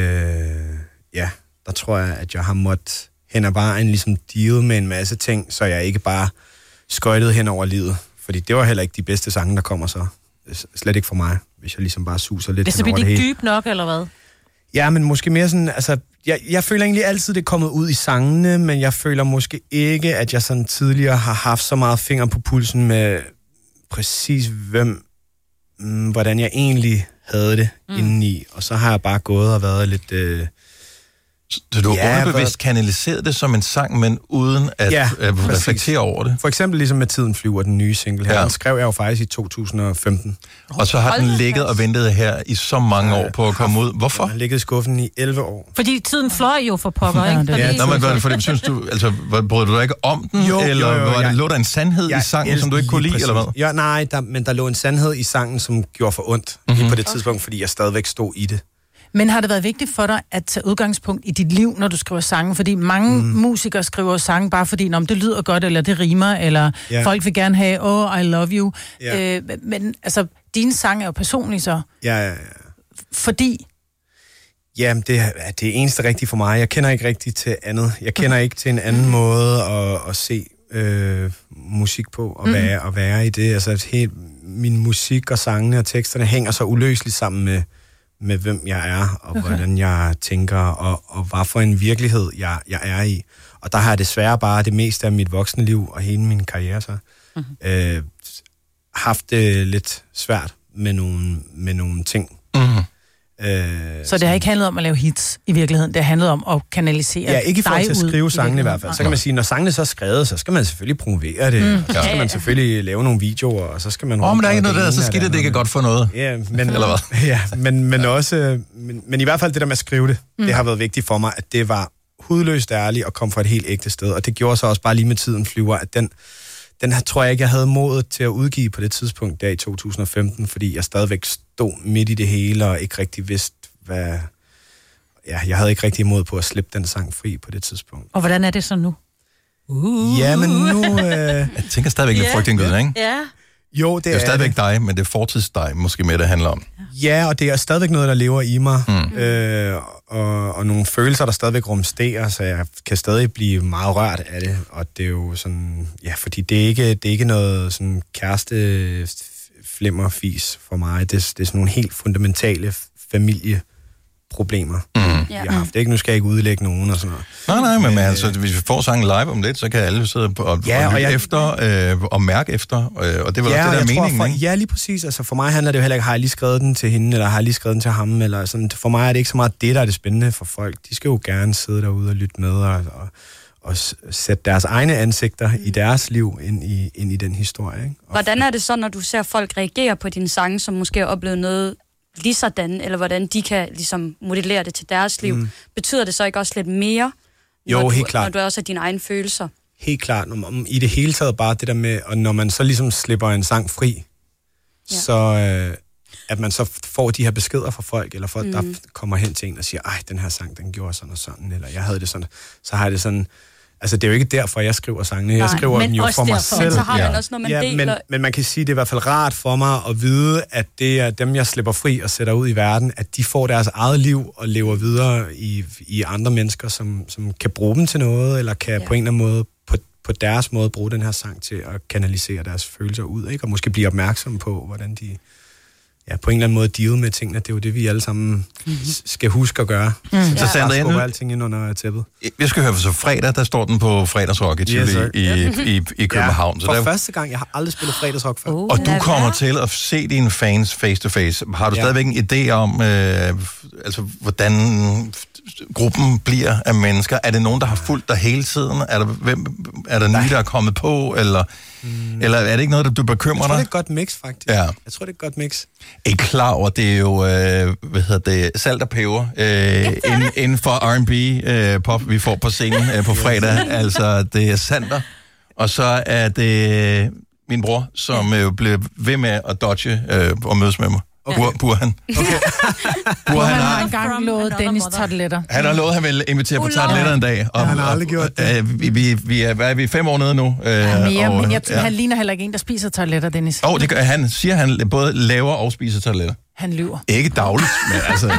at jeg har måttet hen ad vejen ligesom deal med en masse ting, så jeg ikke bare skøjtede hen over livet. Fordi det var heller ikke de bedste sange, der kommer så. Slet ikke for mig, hvis jeg ligesom bare suser lidt hen over det hele. Det er så dybt nok, eller hvad? Ja, men måske mere sådan, altså, jeg føler egentlig altid, det er kommet ud i sangene, men jeg føler måske ikke, at jeg sådan tidligere har haft så meget finger på pulsen med præcis hvordan jeg egentlig havde det indeni. Og så har jeg bare gået og været lidt... Så du har underbevidst kanaliseret det som en sang, men uden at reflektere over det? For eksempel ligesom med Tiden flyver, den nye single her. Den skrev jeg jo faktisk i 2015. Og så har den ligget og ventet her i så mange år på at komme ud. Hvorfor? Den har ligget i skuffen i 11 år. Fordi tiden fløj jo for pokker, ikke? Nå, men fordi, synes du, altså, brød du ikke om den? Eller lå der en sandhed i sangen, som du ikke kunne lide, eller hvad? Ja, nej, men der lå en sandhed i sangen, som gjorde for ondt på det tidspunkt, fordi jeg stadigvæk stod i det. Men har det været vigtigt for dig at tage udgangspunkt i dit liv, når du skriver sange? Fordi mange musikere skriver sange bare fordi, det lyder godt, eller det rimer, eller folk vil gerne have, I love you. Men altså, dine sange er jo personlige så. Ja. Fordi? Jamen, det er eneste rigtigt for mig. Jeg kender ikke rigtigt til andet. Jeg kender ikke til en anden måde at se musik på, og være i det. Altså, min musik og sangene og teksterne hænger så uløseligt sammen med hvem jeg er, og hvordan jeg tænker, og hvad for en virkelighed jeg er i. Og der har jeg desværre bare det meste af mit voksne liv, og hele min karriere så, haft det lidt svært med nogle ting. Så det har ikke handlet om at lave hits i virkeligheden, det har handlet om at kanalisere. Ja, ikke i forhold til at skrive sangene i hvert fald. Så kan man sige, når sangene så er skrevet, så skal man selvfølgelig promovere det, og så skal man selvfølgelig lave nogle videoer, og så skal man... men der er ikke noget der, så skidt det ikke godt for noget. Ja, men, eller hvad? Ja, men også... Men i hvert fald det der med at skrive det, det har været vigtigt for mig, at det var hudløst ærligt og kom fra et helt ægte sted, og det gjorde så også bare lige med Tiden flyver, at den tror jeg ikke, jeg havde modet til at udgive på det tidspunkt der i 2015, fordi jeg stadigvæk stod midt i det hele, og ikke rigtig vidste, hvad... Ja, jeg havde ikke rigtig mod på at slippe den sang fri på det tidspunkt. Og hvordan er det så nu? Ja, men nu... Jeg tænker stadigvæk lidt frygtindgyd, ikke? Ja. Jo, det er stadigvæk dig, men det er fortidsdig måske mere, det handler om. Ja, og det er stadigvæk noget, der lever i mig. Og nogle følelser, der stadigvæk rumsterer, så jeg kan stadig blive meget rørt af det. Og det er jo sådan... Ja, fordi det er ikke noget sådan kæreste flimmerfis for mig. Det er sådan nogle helt fundamentale familieproblemer, jeg har haft. Ikke? Nu skal jeg ikke udlægge nogen og sådan noget. Nej, men altså, hvis vi får sangen live om lidt, så kan alle sidde og lytte efter og mærke efter, og det var også det, der er meningen, ikke? Ja, lige præcis. Altså, for mig handler det jo heller ikke, har jeg lige skrevet den til hende, eller har jeg lige skrevet den til ham, eller sådan. For mig er det ikke så meget det, der er det spændende for folk. De skal jo gerne sidde derude og lytte med, og sætte deres egne ansigter i deres liv ind i den historie, ikke? Hvordan er det så, når du ser folk reagere på dine sange, som måske har oplevet noget lige sådan, eller hvordan de kan ligesom modellere det til deres liv? Betyder det så ikke også lidt mere, helt klart, når du også har dine egne følelser? Helt klart. I det hele taget bare det der med, og når man så ligesom slipper en sang fri, så at man så får de her beskeder fra folk, eller folk, der kommer hen til en og siger, den her sang, den gjorde sådan og sådan, eller jeg havde det sådan, så har jeg det sådan. Altså, det er jo ikke derfor, jeg skriver sangene. Jeg skriver dem jo for mig selv. Men så har man også noget, man deler. Men man kan sige, det er i hvert fald rart for mig at vide, at det er dem, jeg slipper fri og sætter ud i verden, at de får deres eget liv og lever videre i andre mennesker, som kan bruge dem til noget, eller kan på en eller anden måde på på deres måde bruge den her sang til at kanalisere deres følelser ud, ikke? Og måske blive opmærksom på, hvordan de på en eller anden måde deal med tingene. Det er jo det, vi alle sammen skal huske at gøre. Så Sandra, jeg skubber alting ind under tæppet. Jeg skal høre, for så fredag, der står den på fredagsrock i Tivoli i København. For første gang, jeg har aldrig spillet fredagsrock før. Og du kommer til at se dine fans face to face. Har du stadigvæk en idé om, hvordan gruppen bliver af mennesker? Er det nogen, der har fulgt dig hele tiden? Er der nye, der er kommet på? Eller er det ikke noget, du bekymrer dig? Jeg tror, det er et godt mix, faktisk. Ja. Jeg tror, det er et godt mix. Er I klar over, det er jo, salt og peber inden for R&B pop, vi får på scenen på fredag. Altså, det er Sander, og så er det min bror, som blev ved med at dodge og mødes med mig. Okay. Burhan. Okay. Burhan har engang lovet Dennis tarteletter. Han har lovet, at han vil invitere på tarteletter en dag. Og, han har aldrig gjort det. Vi er 5 år nede nu. Men han ligner heller ikke en, der spiser tarteletter, Dennis. Det gør han. Siger han både laver og spiser tarteletter. Han lyver. Ikke dagligt, men altså...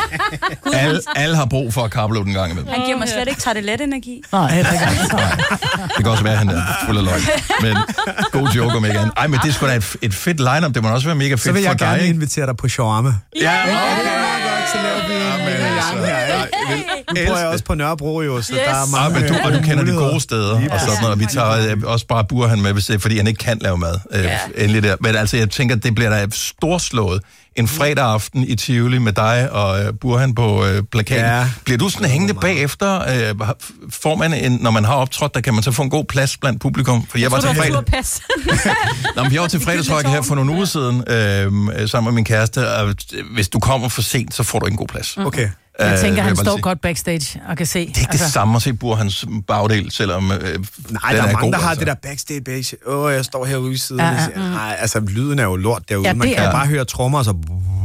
alle har brug for at karblå den gang imellem. Han giver mig slet ikke tartelet-energi. Nej, heller ikke. Det kan også være, at han er fuld af løgn. Men god joke om ikke andet. Ej, men det er sgu da et fedt line-up. Det må også være mega fedt for dig. Så vil jeg gerne invitere dig på shawarma. Ja, okay. Så laver vi en her. Nu bor jeg også på Nørrebro, jo, så der er mange... Og du kender de gode steder, og sådan noget. Vi tager også bare Burhan med, fordi han ikke kan lave mad. Endelig der. Men altså, jeg tænker, det bliver da storslået. En fredag aften i Tivoli med dig og Burhan på plakaten. Ja. Bliver du sådan hængende bagefter? Får man når man har optrådt, der kan man så få en god plads blandt publikum? For jeg var til fredag. Jeg var til fredagsrock her for nogle uger siden, sammen med min kæreste, og hvis du kommer for sent, så får du en god plads. Okay. Jeg tænker, han står godt backstage og kan se. Det er ikke det samme at se Burhans bagdel, selvom nej, der er mange, der har det der backstage. Jeg står herude i siden. Nej, altså, lyden er jo lort derude. Man kan bare høre trommer, og så...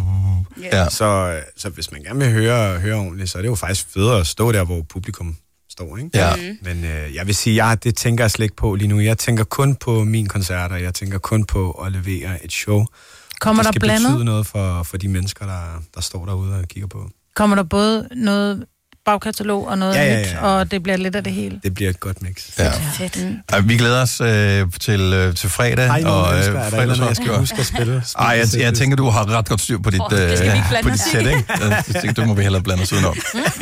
Så hvis man gerne vil høre ordentligt, så er det jo faktisk federe at stå der, hvor publikum står, ikke? Ja. Men jeg vil sige, det tænker jeg slet ikke på lige nu. Jeg tænker kun på mine koncerter. Jeg tænker kun på at levere et show. Kommer der blandet? Det skal betyde noget for de mennesker, der står derude og kigger på. Kommer der både noget bagkatalog og noget nyt, og det bliver lidt af det hele? Det bliver et godt mix. Ja. Fedt. Vi glæder os til fredag. Hej, jeg skal huske at spille. Jeg tænker, du har ret godt styr på dit sæt, ikke? Jeg tænker, du må vi hellere blande os udenom.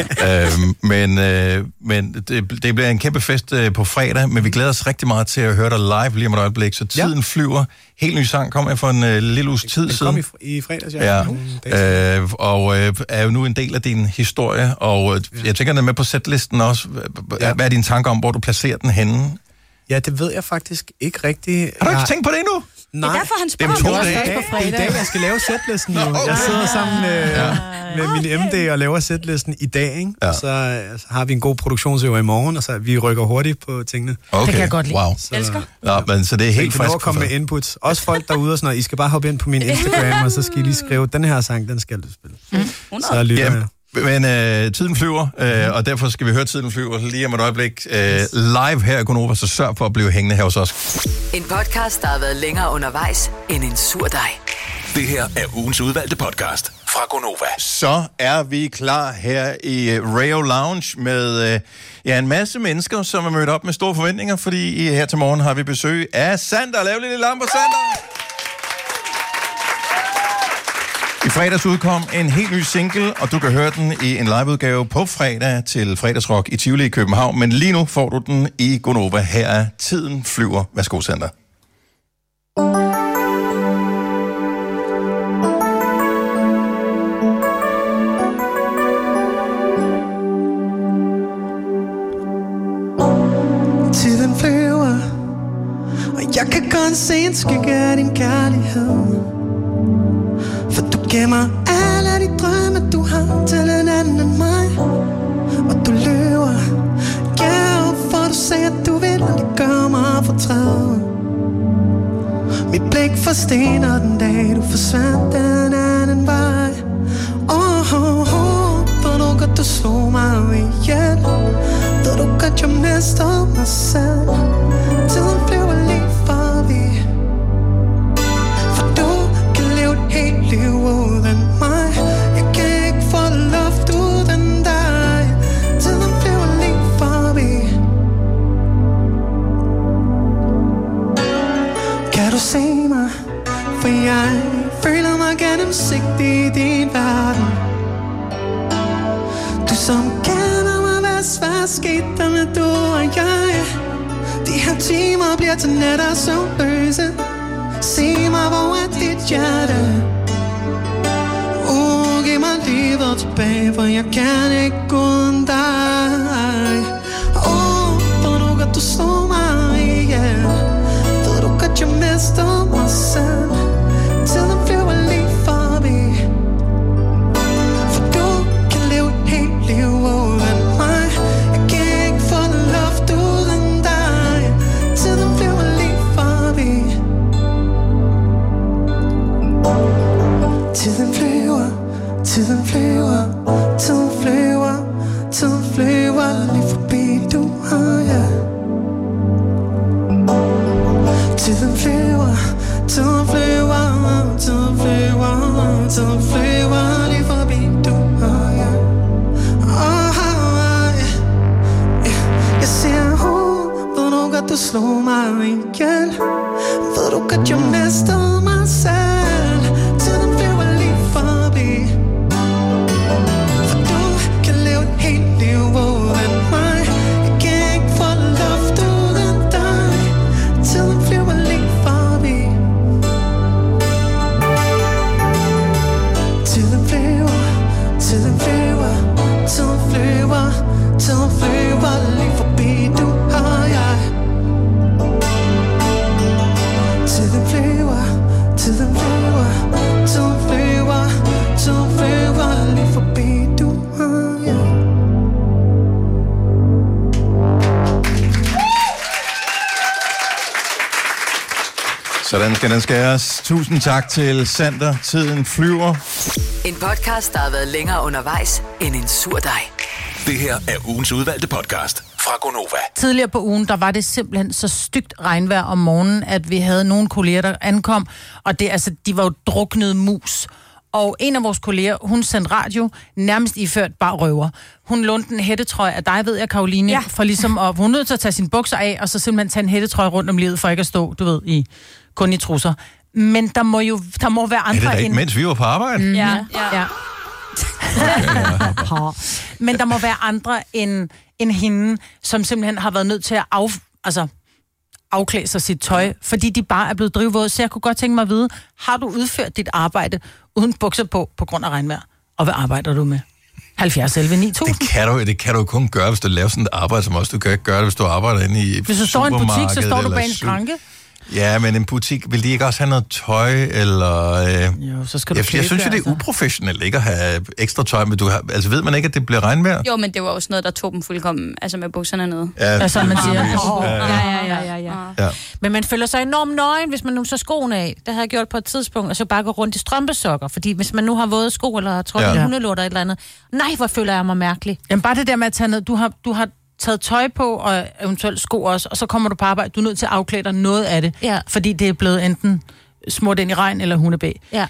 Men det bliver en kæmpe fest på fredag, men vi glæder os rigtig meget til at høre dig live lige om et øjeblik, så tiden flyver. Helt ny sang kom jeg for en lille uges tid siden. Den kom i fredags, og er jo nu en del af din historie, og jeg tænker, den er med på setlisten også. Hvad er dine tanker om, hvor du placerer den henne? Ja, det ved jeg faktisk ikke rigtigt. Har du ikke tænkt på det endnu? Nej. Det er derfor, han spørger. Det er i dag, jeg skal lave setlisten jo. Jeg sidder sammen med min MD og laver setlisten i dag, ikke? Ja. Så har vi en god produktionsøver i morgen, og så vi rykker hurtigt på tingene. Okay. Det kan jeg godt lide. Wow. Elsker. Ja, men så det er helt frisk. Så komme med inputs. Også folk derude og sådan noget. I skal bare hoppe ind på min Instagram, og så skal I lige skrive, den her sang, den skal du spille. Så lytter jeg. Men tiden flyver, og derfor skal vi høre Tiden flyver lige om et øjeblik live her i Gonova, så sørg for at blive hængende her hos os. En podcast, der har været længere undervejs end en sur dej. Det her er ugens udvalgte podcast fra Gonova. Så er vi klar her i Rayo Lounge med en masse mennesker, som er mødt op med store forventninger, fordi her til morgen har vi besøg af Sander. Lav lidt lamper, Sander! I fredags udkom en helt ny single, og du kan høre den i en liveudgave på fredag til fredagsrock i Tivoli i København. Men lige nu får du den i Gonova. Her er Tiden flyver. Værsgo, Sander. Tiden flyver, og jeg kan godt se en skygge af din kærlighed. For du gemmer alle de drømme, du har til en anden end mig. Og du løber, for du sagde, at du vil aldrig gøre mig fortræde. Mit blik forstener den dag, du forsvandt den anden vej. Ved du godt, du slog mig ihjel. Ved du godt, jeg mister mig selv. Tiden flyver lige forbi. For du kan leve et helt liv uden mig. Jeg kan ikke få luft uden dig. Tiden flyver lige forbi. som kender mig, hvad skete der med du og jeg? De her timer bliver til nætter søvnløse. Sig mig, hvor er dit hjerte? Giv mig livet tilbage, for jeg kan ikke uden dig. Ved du godt, du slår mig ihjel? Ved du godt, jeg mister mig selv? Tiden flyver lige forbi, for du kan leve et helt liv uden mig. Jeg kan ikke få luft uden dig. Tiden flyver lige forbi. Tiden flyver, tiden flyver, tiden flyver, tiden flyver lige forbi, du har jeg. Tiden flyver, tiden flyver, tiden flyver, tiden flyver lige forbi, du har jeg. Jeg siger, ved du godt, du slår mig ihjel? Ved du godt, jeg mister mig selv? Tiden flyver lige forbi, for du kan leve et helt liv uden mig. Jeg kan ikke få luft uden dig. Tiden flyver lige forbi. Tiden flyver, tiden flyver, tiden flyver, tiden flyver lige forbi, du har jeg. Tiden flyver, tiden flyver, tiden flyver, tiden flyver lige forbi, du har jeg. Sådan skal den skæres. Tusind tak til Sander. Tiden flyver. En podcast, der har været længere undervejs end en sur dej. Det her er ugens udvalgte podcast fra Gonova. Tidligere på ugen, der var det simpelthen så stygt regnvejr om morgenen, at vi havde nogle kolleger, der ankom, og det, altså, de var jo druknet mus. Og en af vores kolleger, hun sendte radio, nærmest iført bare røver. Hun lånte en hættetrøje af dig, ved jeg, Karoline, ja. For ligesom at, hun er nødt til at tage sine bukser af, og så simpelthen tage en hættetrøje rundt om livet, for ikke at stå, du ved, kun i trusser. Men der må være andre... Er det da ikke, mens vi var på arbejde? Mm-hmm. Ja. Men der må være andre end hende, som simpelthen har været nødt til at afklæde sig sit tøj, fordi de bare er blevet drivvåde. Så jeg kunne godt tænke mig at vide, har du udført dit arbejde uden bukser på grund af regnvejr? Og hvad arbejder du med? 70 11 9000. Det kan du kun gøre, hvis du laver sådan et arbejde, som også du kan ikke gøre det, hvis du arbejder inde i hvis du står i en butik, så står du bag en skranke. Ja, men en butik, vil de ikke også have noget tøj, eller... Jo, så skal du jeg synes jo, det er uprofessionelt ikke at have ekstra tøj, men altså ved man ikke, at det bliver regnvejr? Jo, men det var også noget, der tog dem fuldkommen, altså med bukserne nede. Ja, altså, man siger. Ja. Men man føler sig enormt nøgen, hvis man nu så skoene af. Det har jeg gjort på et tidspunkt, og så bare gå rundt i strømpesokker, fordi hvis man nu har våde sko, eller trådt i hundelort eller et eller andet, nej, hvor føler jeg mig mærkelig. Jamen bare det der med at tage ned, du har taget tøj på, og eventuelt sko også, og så kommer du på arbejde. Du er nødt til at afklæde dig noget af det, fordi det er blevet enten smurt ind i regn eller hundebæ. Ja.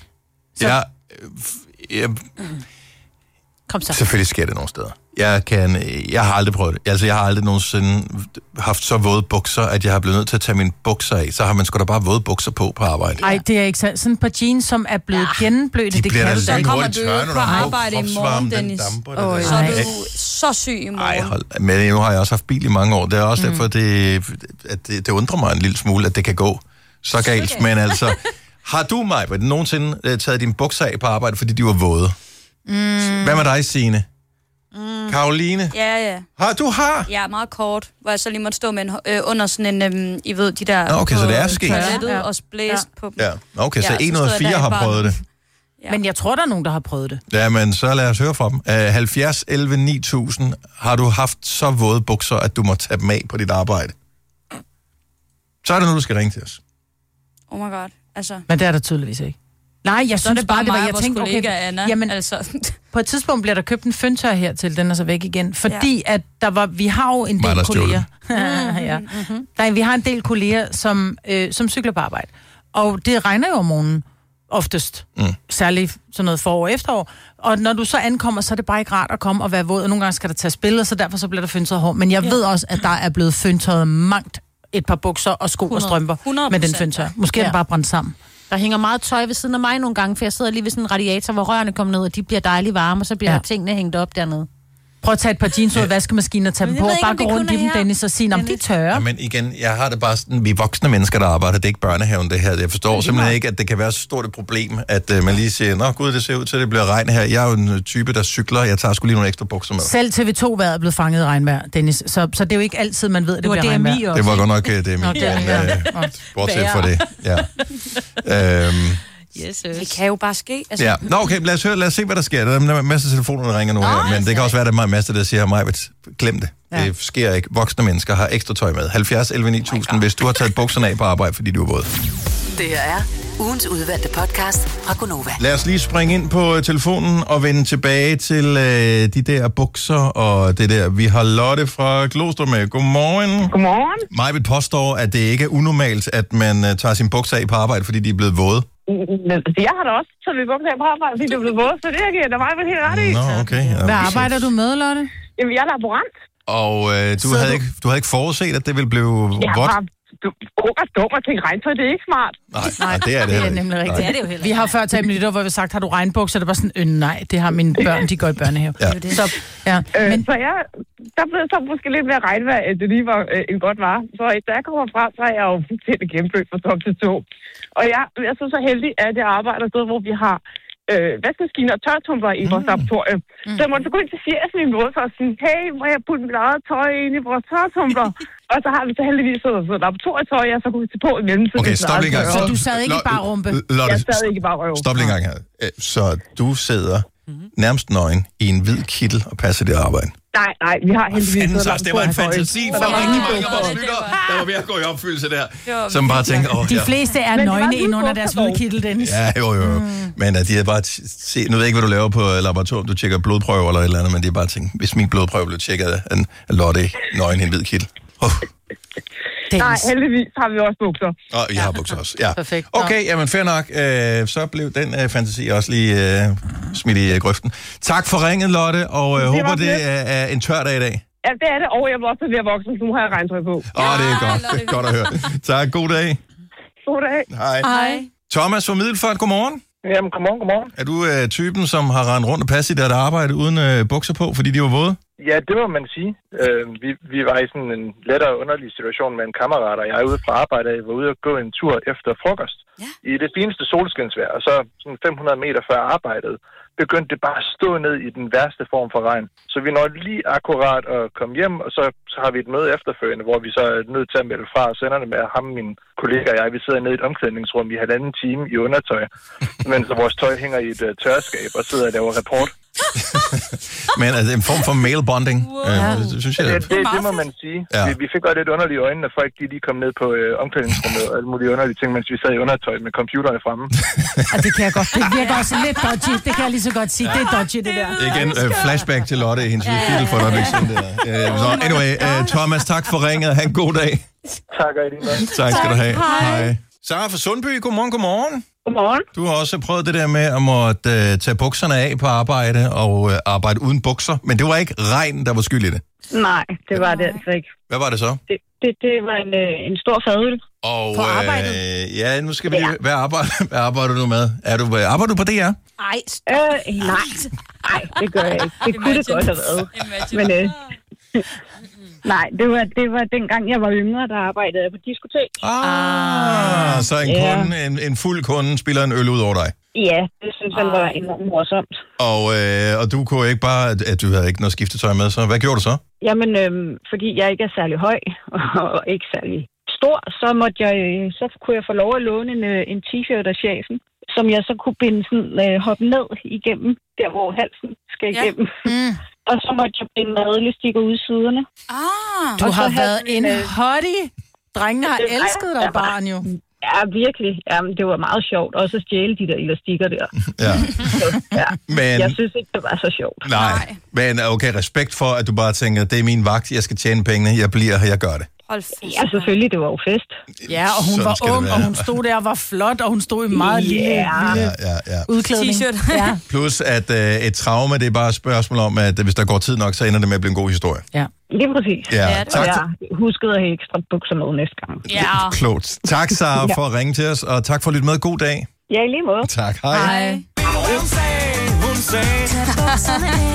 Kom så. Selvfølgelig sker det nogle steder. Jeg har aldrig prøvet det. Altså, jeg har aldrig nogensinde haft så våde bukser, at jeg har blevet nødt til at tage mine bukser af. Så har man sgu da bare våde bukser på arbejde. Nej, det er ikke sådan. Sådan et par jeans, som er blevet gennemblødte, det kan du da ikke. Så kommer du på arbejde i morgen, Dennis. Så er du så syg i morgen. Men nu har jeg også haft bil i mange år. Det er også derfor, det undrer mig en lille smule, at det kan gå så galt. Men altså, har du, Maja, nogensinde taget dine bukser af på arbejde, fordi de var våde? Hvad med dig, Signe? Karoline? Ja. Du har? Ja, meget kort, hvor jeg så lige måtte stå med under sådan en, I ved, de der... Okay, så det er sket. Og blæst på dem. Ja, okay, så 1 ud af 4 har prøvet det. Ja. Men jeg tror, der er nogen, der har prøvet det. Ja, men så lad os høre fra dem. 70 11 9000, har du haft så våde bukser, at du må tage dem af på dit arbejde? Så er det nu, du skal ringe til os. Oh my god, altså... Men det er der tydeligvis ikke. Nej, jeg synes bare, det var, jeg tænkte, okay, Anna, jamen, altså. På et tidspunkt bliver der købt en fyndtør hertil, den er så væk igen, fordi at vi har jo en del kolleger. Nej, vi har en del kolleger, som cykler på arbejde. Og det regner jo om morgenen, oftest. Særligt sådan noget forår og efterår. Og når du så ankommer, så er det bare ikke rart at komme og være våd, og nogle gange skal der tage billeder, så derfor så bliver der fyndtøjet hår. Men jeg ved også, at der er blevet fyndtøjet mangt et par bukser og sko og strømper med den fyndtør. Måske er det bare brændt sammen. Der hænger meget tøj ved siden af mig nogle gange, for jeg sidder lige ved sådan en radiator, hvor rørene kommer ned, og de bliver dejligt varme, og så bliver tingene hængt op dernede. Prøv at tage et par jeans ud af vaskemaskinen og tage dem på, og bare gå rundt i dem, Dennis, og sige, om de er tørre. Ja, men igen, jeg har det bare sådan, vi er voksne mennesker, der arbejder, det er ikke børnehaven, det her. Jeg forstår simpelthen ikke, at det kan være så stort et problem, at man lige siger, nå gud, det ser ud til, at det bliver regn her. Jeg er jo en type, der cykler, jeg tager sgu lige nogle ekstra bukser med. Selv TV2-vejret er blevet fanget i regnvejr, Dennis, så det er jo ikke altid, man ved, at det bliver regnvejr. Det var godt nok DMI, bortset for det, ja. Yes. Det kan jo bare ske. Altså. Ja. Nå, okay, lad os se, hvad der sker. Der er en masse telefoner, der ringer nu her, men det kan også være, at der er en masse, der siger, Majbet, glem det. Ja. Det sker ikke. Voksne mennesker har ekstra tøj med. 70 11 9000, hvis du har taget bukserne af på arbejde, fordi du er våd. Det her er ugens udvalgte podcast fra Gonova. Lad os lige springe ind på telefonen og vende tilbage til de der bukser og det der. Vi har Lotte fra Glostrup med. Godmorgen. Godmorgen. Majbet påstår, at det ikke er unormalt, at man tager sin bukser af på arbejde, fordi de er blevet våde. Jeg har da også taget min bukser af på arbejde, fordi det er blevet våde, så det giver der meget helt ret i. Nå, okay. Ja, hvad arbejder du med, Lotte? Jamen, jeg er laborant. Og du havde ikke forudset, at det ville blive vådt? Du er dum og tænke regntøj, det er ikke smart. Nej, det er det. Det er nemlig rigtigt. Det er det jo heller. Vi har før taget minutter, hvor vi sagt, har du regnbukser? Det var sådan, nej, det har mine børn, de går i børnehave. Ja. Så, ja. Men så der blev så måske lidt mere regnvejr, end det lige var en godt var. Så da jeg kommer frem, så er jeg jo fuldstændig gennemblødt fra top til to. Og jeg er så heldig, at jeg arbejder et sted, hvor vi har vaskemaskiner og tørretumbler i vores laboratorium. Så jeg måtte så gå ind til Fies min måde for at sige, hey, må jeg putte mit eget tøj ind i vores tørretumbler? Og så har vi så heldigvis så laboratorietøj, jeg så kunne tage på i mellemtiden. Okay, stop lige en gang. Så du sad ikke i bare rumpe? Jeg sad ikke i bare røv. Stop lige en gang her. Så du sidder nærmest nøgen i en hvid kittel og passer dit arbejde? Nej, vi har heldigvis... Det var en fantasi for rigtig mange af vores lyttere, der var ved at gå i opfyldelse der. Som bare tænker, de fleste er nøgne ind under deres hvide kittel, Dennis. Ja, jo. Men de har bare nu ved jeg ikke, hvad du laver på laboratorium. Du tjekker blodprøver eller et eller andet, men de har bare tænkt, hvis min blodprøve blev tjekket af Lotte nøgen i en hvid kittel. Nej, heldigvis har vi også bukser. I har bukser også, ja. Perfekt. Okay, jamen fair nok. Så blev den fantasi også lige smidt i grøften. Tak for ringet, Lotte, og håber, det er en tør dag i dag. Ja, det er det, og jeg vil også være voksen, så nu har jeg regntøj på. Det er godt. Det er godt at høre. Tak, god dag. God dag. Hej. Thomas fra Middelfart, godmorgen. Jamen, godmorgen. Er du typen, som har rendt rundt og passet dit arbejde uden bukser på, fordi de var våde? Ja, det må man sige. Vi var i sådan en lettere underlig situation med en kammerat, og jeg er ude fra arbejde, jeg var ude og gå en tur efter frokost. Ja. I det fineste solskinsvejr, og så sådan 500 meter før arbejdet, begyndte det bare at stå ned i den værste form for regn. Så vi når lige akkurat at komme hjem, og så har vi et møde efterfølgende, hvor vi så er nødt til at melde fra senderne med ham, min kollega og jeg. Vi sidder nede i et omklædningsrum i 1,5 time i undertøj, mens vores tøj hænger i et tørskab og sidder og laver rapport. Men altså en form for male bonding, det synes jeg. Det må man sige. Ja. Vi fik godt lidt underlige øjne, når folk de lige kom ned på omklædningsrummet og alle mulige underlige ting, mens vi sad i undertøj med computerne fremme. Det kan jeg godt. Det virker også lidt dodgy. Det kan jeg lige så godt sige. Det er dodgy, det der. Igen, flashback til Lotte i hendes lille kittel for dig. Så anyway, Thomas, tak for ringet. Ha' en god dag. Tak, Eddie. Tak skal du have. Hej. Sara fra Sundby, godmorgen. Godmorgen. Du har også prøvet det der med at måtte tage bukserne af på arbejde og arbejde uden bukser, men det var ikke regn, der var skyld i det? Nej, det var det altså ikke. Hvad var det så? Det var en stor fadøl. Og på arbejdet? Ja, nu skal vi lige... Hvad arbejder du med? Arbejder du på DR? Nej, det gør jeg ikke. Det kunne det godt have været. Men nej, det var dengang jeg var yngre, der arbejdede jeg på diskotek. Så en fuld kunde spiller en øl ud over dig? Ja, det synes jeg var enormt morsomt. Og du kunne ikke bare, at du havde ikke noget skiftetøj med, så hvad gjorde du så? Jamen, fordi jeg ikke er særlig høj og ikke særlig stor, så kunne jeg få lov at låne en t-shirt af chefen, som jeg så kunne binde sådan, hoppe ned igennem, der hvor halsen skal igennem. Og så måtte jeg binde med elastikker ud i siderne. Du har været en hottie. Drengene har elsket dig, barn jo. Ja, virkelig. Jamen, det var meget sjovt. Også at stjæle de der elastikker der. Men jeg synes ikke, det var så sjovt. Nej, men okay, respekt for, at du bare tænker, det er min vagt, jeg skal tjene pengene, jeg bliver her, jeg gør det. Ja, selvfølgelig, det var jo fest. Ja, og hun var ung, og hun stod der og var flot, og hun stod i meget lille udklædning. T-shirt. Ja. Plus, at et traume, det er bare et spørgsmål om, at hvis der går tid nok, så ender det med at blive en god historie. Ja, lige præcis. Ja, tak. Jeg huskede at have ekstra bukser med næste gang. Ja. Klogt. Tak, Sara, for at ringe til os, og tak for at lytte med. God dag. Ja, i lige måde. Tak. Hej. Hun sagde,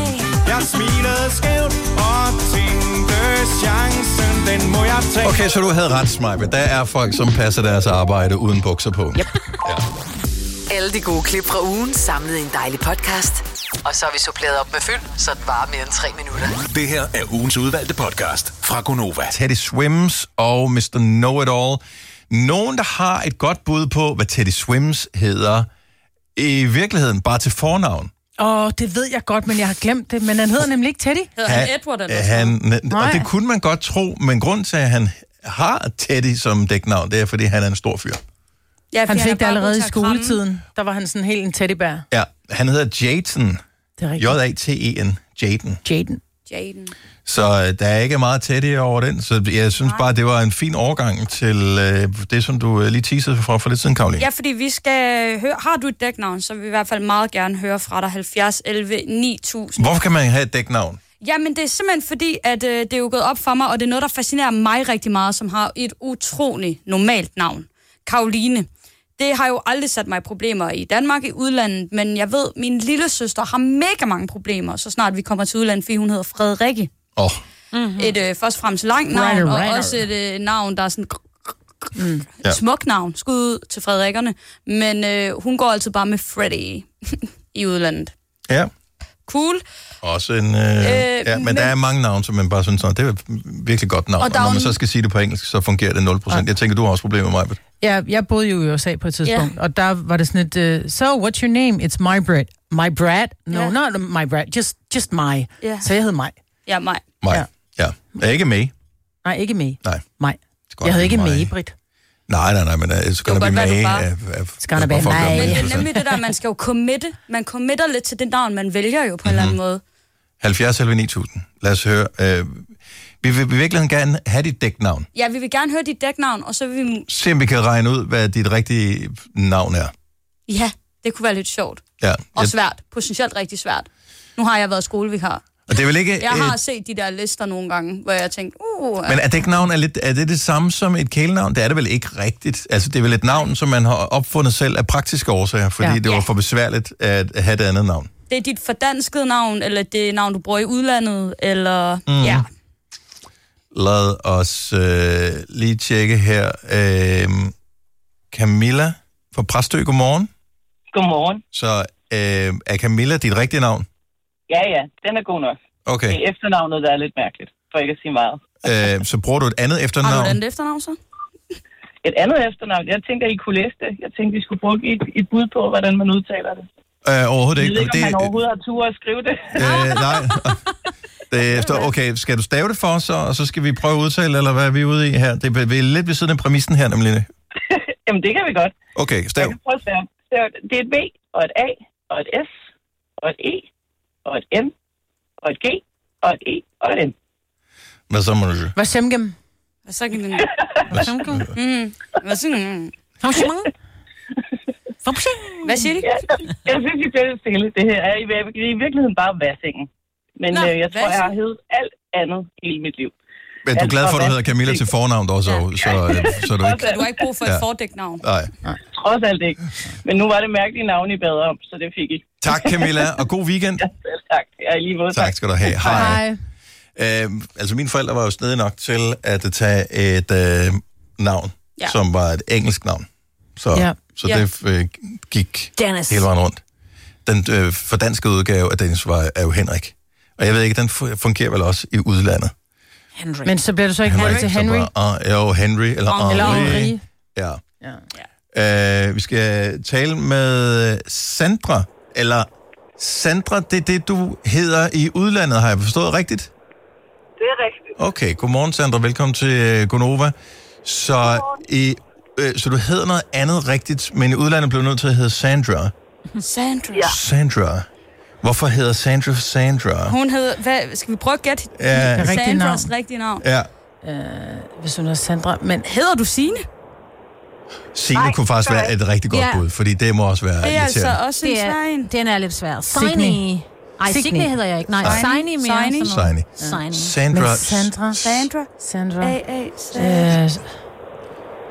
Jeg smilede skævt og tænkte, chancen, den må jeg tage. Okay, så du havde ret, Smeibe. Der er folk, som passer deres arbejde uden bukser på. Yep. Ja. Alle de gode klip fra ugen samlet i en dejlig podcast. Og så har vi suppleret op med fyld, så det varer mere end 3 minutter. Det her er ugens udvalgte podcast fra Gonova. Teddy Swims og Mr. Know-It-All. Nogen, der har et godt bud på, hvad Teddy Swims hedder, i virkeligheden bare til fornavn. Det ved jeg godt, men jeg har glemt det. Men han hedder nemlig ikke Teddy. Hedder han Edward eller og det kunne man godt tro, men grund til, at han har Teddy som dæknavn, det er, fordi han er en stor fyr. Ja, han fik det allerede i skoletiden. Der var han sådan helt en teddybær. Ja, han hedder Jaden. Det er rigtigt. J-A-T-E-N. Jaden. Jaden. Så der er ikke meget Teddy over den, så jeg synes bare, det var en fin overgang til det, som du lige teasede for lidt siden, Karoline. Ja, fordi vi skal høre, har du et dæknavn, så vil vi i hvert fald meget gerne høre fra dig, 70 11 9000. Hvorfor kan man have et dæknavn? Jamen, det er simpelthen fordi, at det er jo gået op for mig, og det er noget, der fascinerer mig rigtig meget, som har et utroligt normalt navn. Karoline. Det har jo aldrig sat mig problemer i Danmark, i udlandet, men jeg ved, min lille søster har mega mange problemer, så snart vi kommer til udlandet, fordi hun hedder Frederikke. Et først og fremmest langt navn, og også et navn, der er sådan et smukt navn, skud ud til Frederikkerne, men hun går altid bare med Freddy i udlandet. Ja. Cool. Også en... men der er mange navne, som man bare synes, det er virkelig godt navn. Og når man så skal sige det på engelsk, så fungerer det 0%. Jeg tænker, du har også problemer med mig. Ja, jeg boede jo i USA på et tidspunkt, og der var det sådan et, so, what's your name? It's my Brad. My Brad? No, not my Brad, just my. Så jeg hed Maj. Ja, Maj. Ja. Er ikke May? Nej, ikke May. Nej. Maj. Jeg hed ikke May, Britt. Nej, men det skal være May. Skal være May. Men det er nemlig det der, man skal jo committe. Man committer lidt til det navn, man vælger jo på en eller anden måde. 70 11 9000. Lad os høre. Vi vil virkelig gerne have dit dæknavn. Ja, vi vil gerne høre dit dæknavn, og så vil vi... Se, om vi kan regne ud, hvad dit rigtige navn er. Ja, det kunne være lidt sjovt. Ja. Og svært. Potentielt rigtig svært. Nu har jeg været skolevikar. Og det er vel ikke... Jeg har set de der lister nogle gange, hvor jeg tænkte, Men er dæknavn er det samme som et kælenavn? Det er det vel ikke rigtigt? Altså, det er vel et navn, som man har opfundet selv af praktiske årsager, fordi det var for besværligt at have det andet navn. Det er dit fordanskede navn, eller det navn, du bruger i udlandet, eller... Ja. Lad os lige tjekke her. Camilla fra Præstø, godmorgen. Godmorgen. Så er Camilla dit rigtige navn? Ja, den er god nok. Okay. Det er efternavnet, der er lidt mærkeligt, for ikke at sige meget. Så bruger du et andet efternavn? Har du et andet efternavn så? Et andet efternavn? Jeg tænkte, at I kunne læse det. Jeg tænkte, vi skulle bruge et bud på, hvordan man udtaler det. Overhovedet ikke. Jeg ved ikke, om man overhovedet har tur at skrive det. Nej. Okay, skal du stave det for os, og så skal vi prøve at udtale, eller hvad er vi ude i her? Det er lidt ved siden af præmissen her, nemlig. Jamen, det kan vi godt. Okay, stav. Jeg kan prøve at stave. Det er et V, og et A, og et S, og et E, og et M, og et G, og et E, og et N. Hvad så må du sige? Hvad semgem? Hvad så kan man... Hvad semgem? Hvad semgem? Hvad siger de? Jeg synes, I bliver stille. Det her er i virkeligheden bare værsingen. Men jeg tror, jeg har heddet alt andet hele mit liv. Men du er glad for, at du hedder Camilla til fornavn også, så du ikke... Du har ikke brug for et fordæknavn. Nej. Trods alt ikke. Men nu var det mærkelige navn, I bad om, så det fik I. Tak, Camilla, og god weekend. Ja, tak. Ja, lige måde. Tak skal du have. Hej. Altså, mine forældre var jo snedige nok til at tage et navn, som var et engelsk navn. Så det gik Dennis. hele vejen rundt. Den fordanskede udgave af Dennis er jo Henrik. Og jeg ved ikke, den fungerer vel også i udlandet. Henry. Men så bliver du så ikke Henry til Henry? Jo, Henry eller Henry. Ja. Vi skal tale med Sandra. Eller Sandra, det er det, du hedder i udlandet, har jeg forstået rigtigt? Det er rigtigt. Okay, godmorgen Sandra, velkommen til Gonova. Så du hedder noget andet rigtigt, men i udlandet blev du nødt til at hedde Sandra. Sandra. Ja. Sandra. Hvorfor hedder Sandra? Hun hedder... Skal vi prøve at gætte Sandras rigtige navn? Ja. Hvis hun hedder Sandra, men... Hedder du Signe? Signe kunne faktisk være et rigtig godt bud, fordi det må også være det er irriterende. altså også en tegn. Den er lidt svær. Signy. Ej, Signy hedder jeg ikke. Nej, Signy mere. Signy. Sandra. Sandra. Sandra.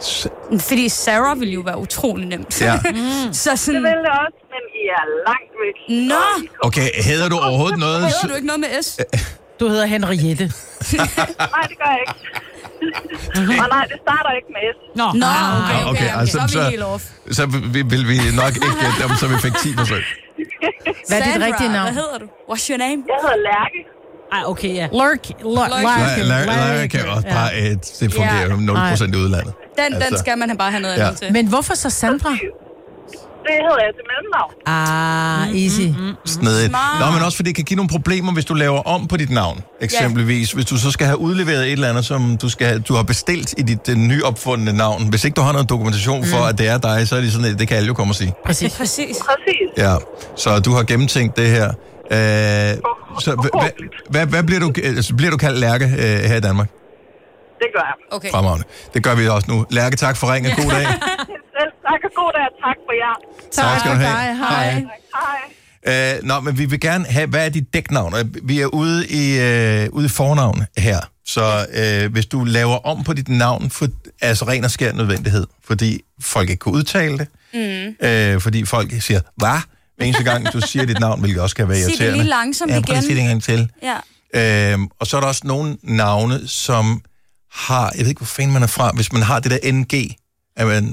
Fordi Sarah ville jo være utrolig nemt. Ja. Så sådan... Det vil det også, men I er langt væk. Nå! Okay, hedder du overhovedet noget? Hedder du ikke noget med S? Du hedder Henriette. Nej, det gør jeg ikke. Og nej, det starter ikke med S. Nå, okay. Altså, Så er vi helt off. Så vil vi nok ikke gætte dem, så vi fik 10 forsøg. Hvad er dit rigtige navn? Hvad hedder du? What's your name? Jeg hedder Lærke. Ej, okay, ja. Lærke er også bare det fungerer jo 0% i udlandet. Den skal man bare have noget andet til. Men hvorfor så Sandra? Det hedder jeg til mellemnavn. Easy. Snedigt. Nå, men også fordi det kan give nogle problemer, hvis du laver om på dit navn. Eksempelvis, hvis du så skal have udleveret et eller andet, som du har bestilt i dit nyopfundne navn. Hvis ikke du har noget dokumentation for, at det er dig, så er det sådan, det kan alle jo komme og sige. Præcis. Ja, så du har gennemtænkt det her. Så hvad bliver du kaldt Lærke her i Danmark? Det gør jeg. Okay. Fremragende. Det gør vi også nu. Lærke, tak for ringen. God dag. Tak og god dag, tak for jer. Tak skal du have. Hej. Nå, men vi vil gerne have, hvad er dit dæknavn? Vi er ude i fornavn her. Så hvis du laver om på dit navn, altså ren og skær nødvendighed, fordi folk ikke kan udtale det, fordi folk siger, hvad? Hver eneste gang, du siger dit navn, hvilket også kan være irriterende. Sig det lige langsomt igen. Ja, prøv at sige det en gang til. Ja. Og så er der også nogle navne, som har, jeg ved ikke, hvor fanden man er fra, hvis man har det der NG. Er man,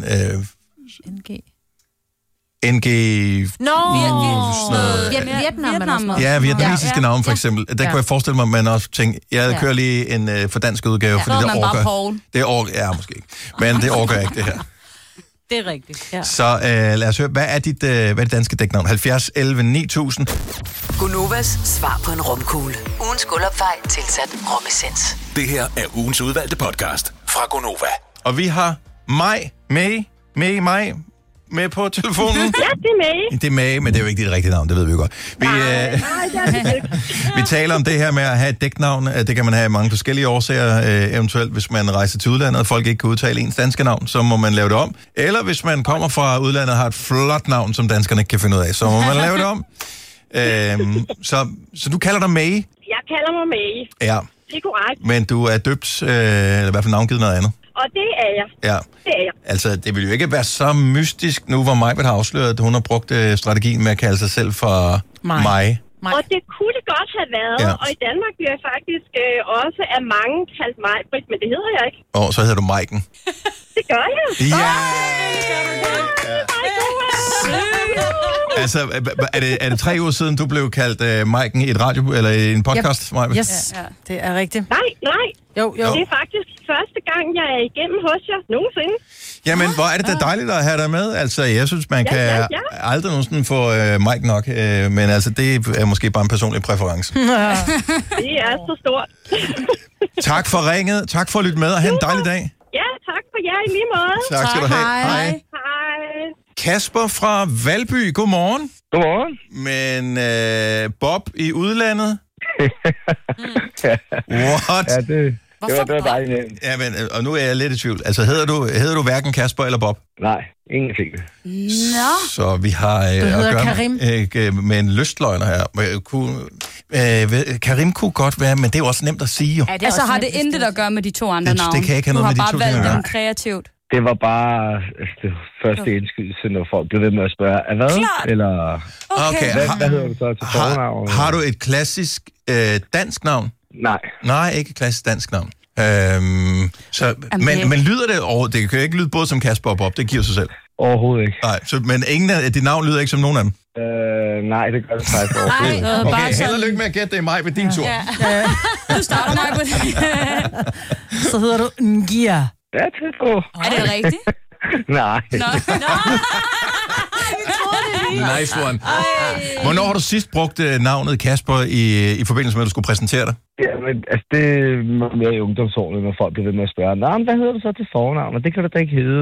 NG... Vietnam. Ja, vietnamesiske navne for eksempel. Der kunne jeg forestille mig, at man også tænker, jeg kører lige en fordansk udgave, fordi det orker... Ja, måske ikke. Men det orker jeg ikke, det her. Det er rigtigt, ja. Så lad os høre, hvad er dit danske dæknavn? 70 11 9000. Gunovas svar på en romkugle. Ugens guldopfej tilsat romessens. Det her er ugens udvalgte podcast fra Gonova. Og vi har Maj med på telefonen. Ja, det er May. Det er May, men det er jo ikke dit rigtige navn, det ved vi jo godt. Vi taler om det her med at have et dæknavn. Det kan man have mange forskellige årsager. Eventuelt, hvis man rejser til udlandet, og folk ikke kan udtale ens danske navn, så må man lave det om. Eller hvis man kommer fra udlandet og har et flot navn, som danskerne ikke kan finde ud af, så må man lave det om. Så du kalder dig May? Jeg kalder mig May. Ja. Det er korrekt. Men du er døbt, eller i hvert fald navngivet noget andet. Og det er jeg. Ja. Det er jeg. Altså, det vil jo ikke være så mystisk nu, hvor Majbert har afsløret, at hun har brugt strategien med at kalde sig selv for mig. Og det kunne det godt have været, og i Danmark bliver jeg faktisk også af mange kaldt Majbrit, men det hedder jeg ikke. Og så hedder du Maiken. Det gør jeg. Ja! Altså, er det 3 uger siden, du blev kaldt Maiken i et radio, eller i en podcast, Majbert? Yes, det er rigtigt. Nej. Jo. Det er faktisk første gang, jeg er igennem hos jer nogensinde. Jamen, hvor er det da dejligt at have dig med. Altså, jeg synes, man kan aldrig nogensinde få Mike nok, men altså, det er måske bare en personlig præference. Det er så stort. Tak for ringet. Tak for at lytte med, og have en dejlig dag. Ja, tak for jer i lige måde. Tak skal du have. Hej. Kasper fra Valby, godmorgen. Godmorgen. Men Bob i udlandet? What? Ja, det var dejligt. Ja, men, og nu er jeg lidt i tvivl. Altså, hedder du hverken Kasper eller Bob? Nej, ingenting. Nå. Så vi har at gøre med en lystløgner her. Karim kunne godt være, men det er jo også nemt at sige jo. Ja, altså har det intet at gøre med de 2 andre navne? Det kan ikke have noget med de 2 ting at gøre. Du har bare valgt dem kreativt. Det var bare det første indskydelse, når folk blev ved med at spørge, hvad? Klart. Eller okay. Hvad hedder du så til fornavn? Har du et klassisk dansk navn? Nej. Nej, ikke et klassisk dansk navn. Men lyder det overhovedet? Det kan ikke lyde både som Kasper og Bob, det giver sig selv. Overhovedet ikke. Nej, men ingen af dit navn lyder ikke som nogen af dem? Nej, det gør det faktisk overhovedet ikke. Okay, held og lykke med at gætte det i mig ved din tur. Du starter mig på det. Så hedder du Ngia. Ja, tæt på. Er det rigtigt? Nej. Nice one. Hvornår har du sidst brugt navnet Kasper i forbindelse med, at du skulle præsentere dig? Ja, men altså, det er mere i ungdomsårene, når folk bliver ved med at spørge, men hvad hedder du så til fornavn? Og det kan du da ikke hedde.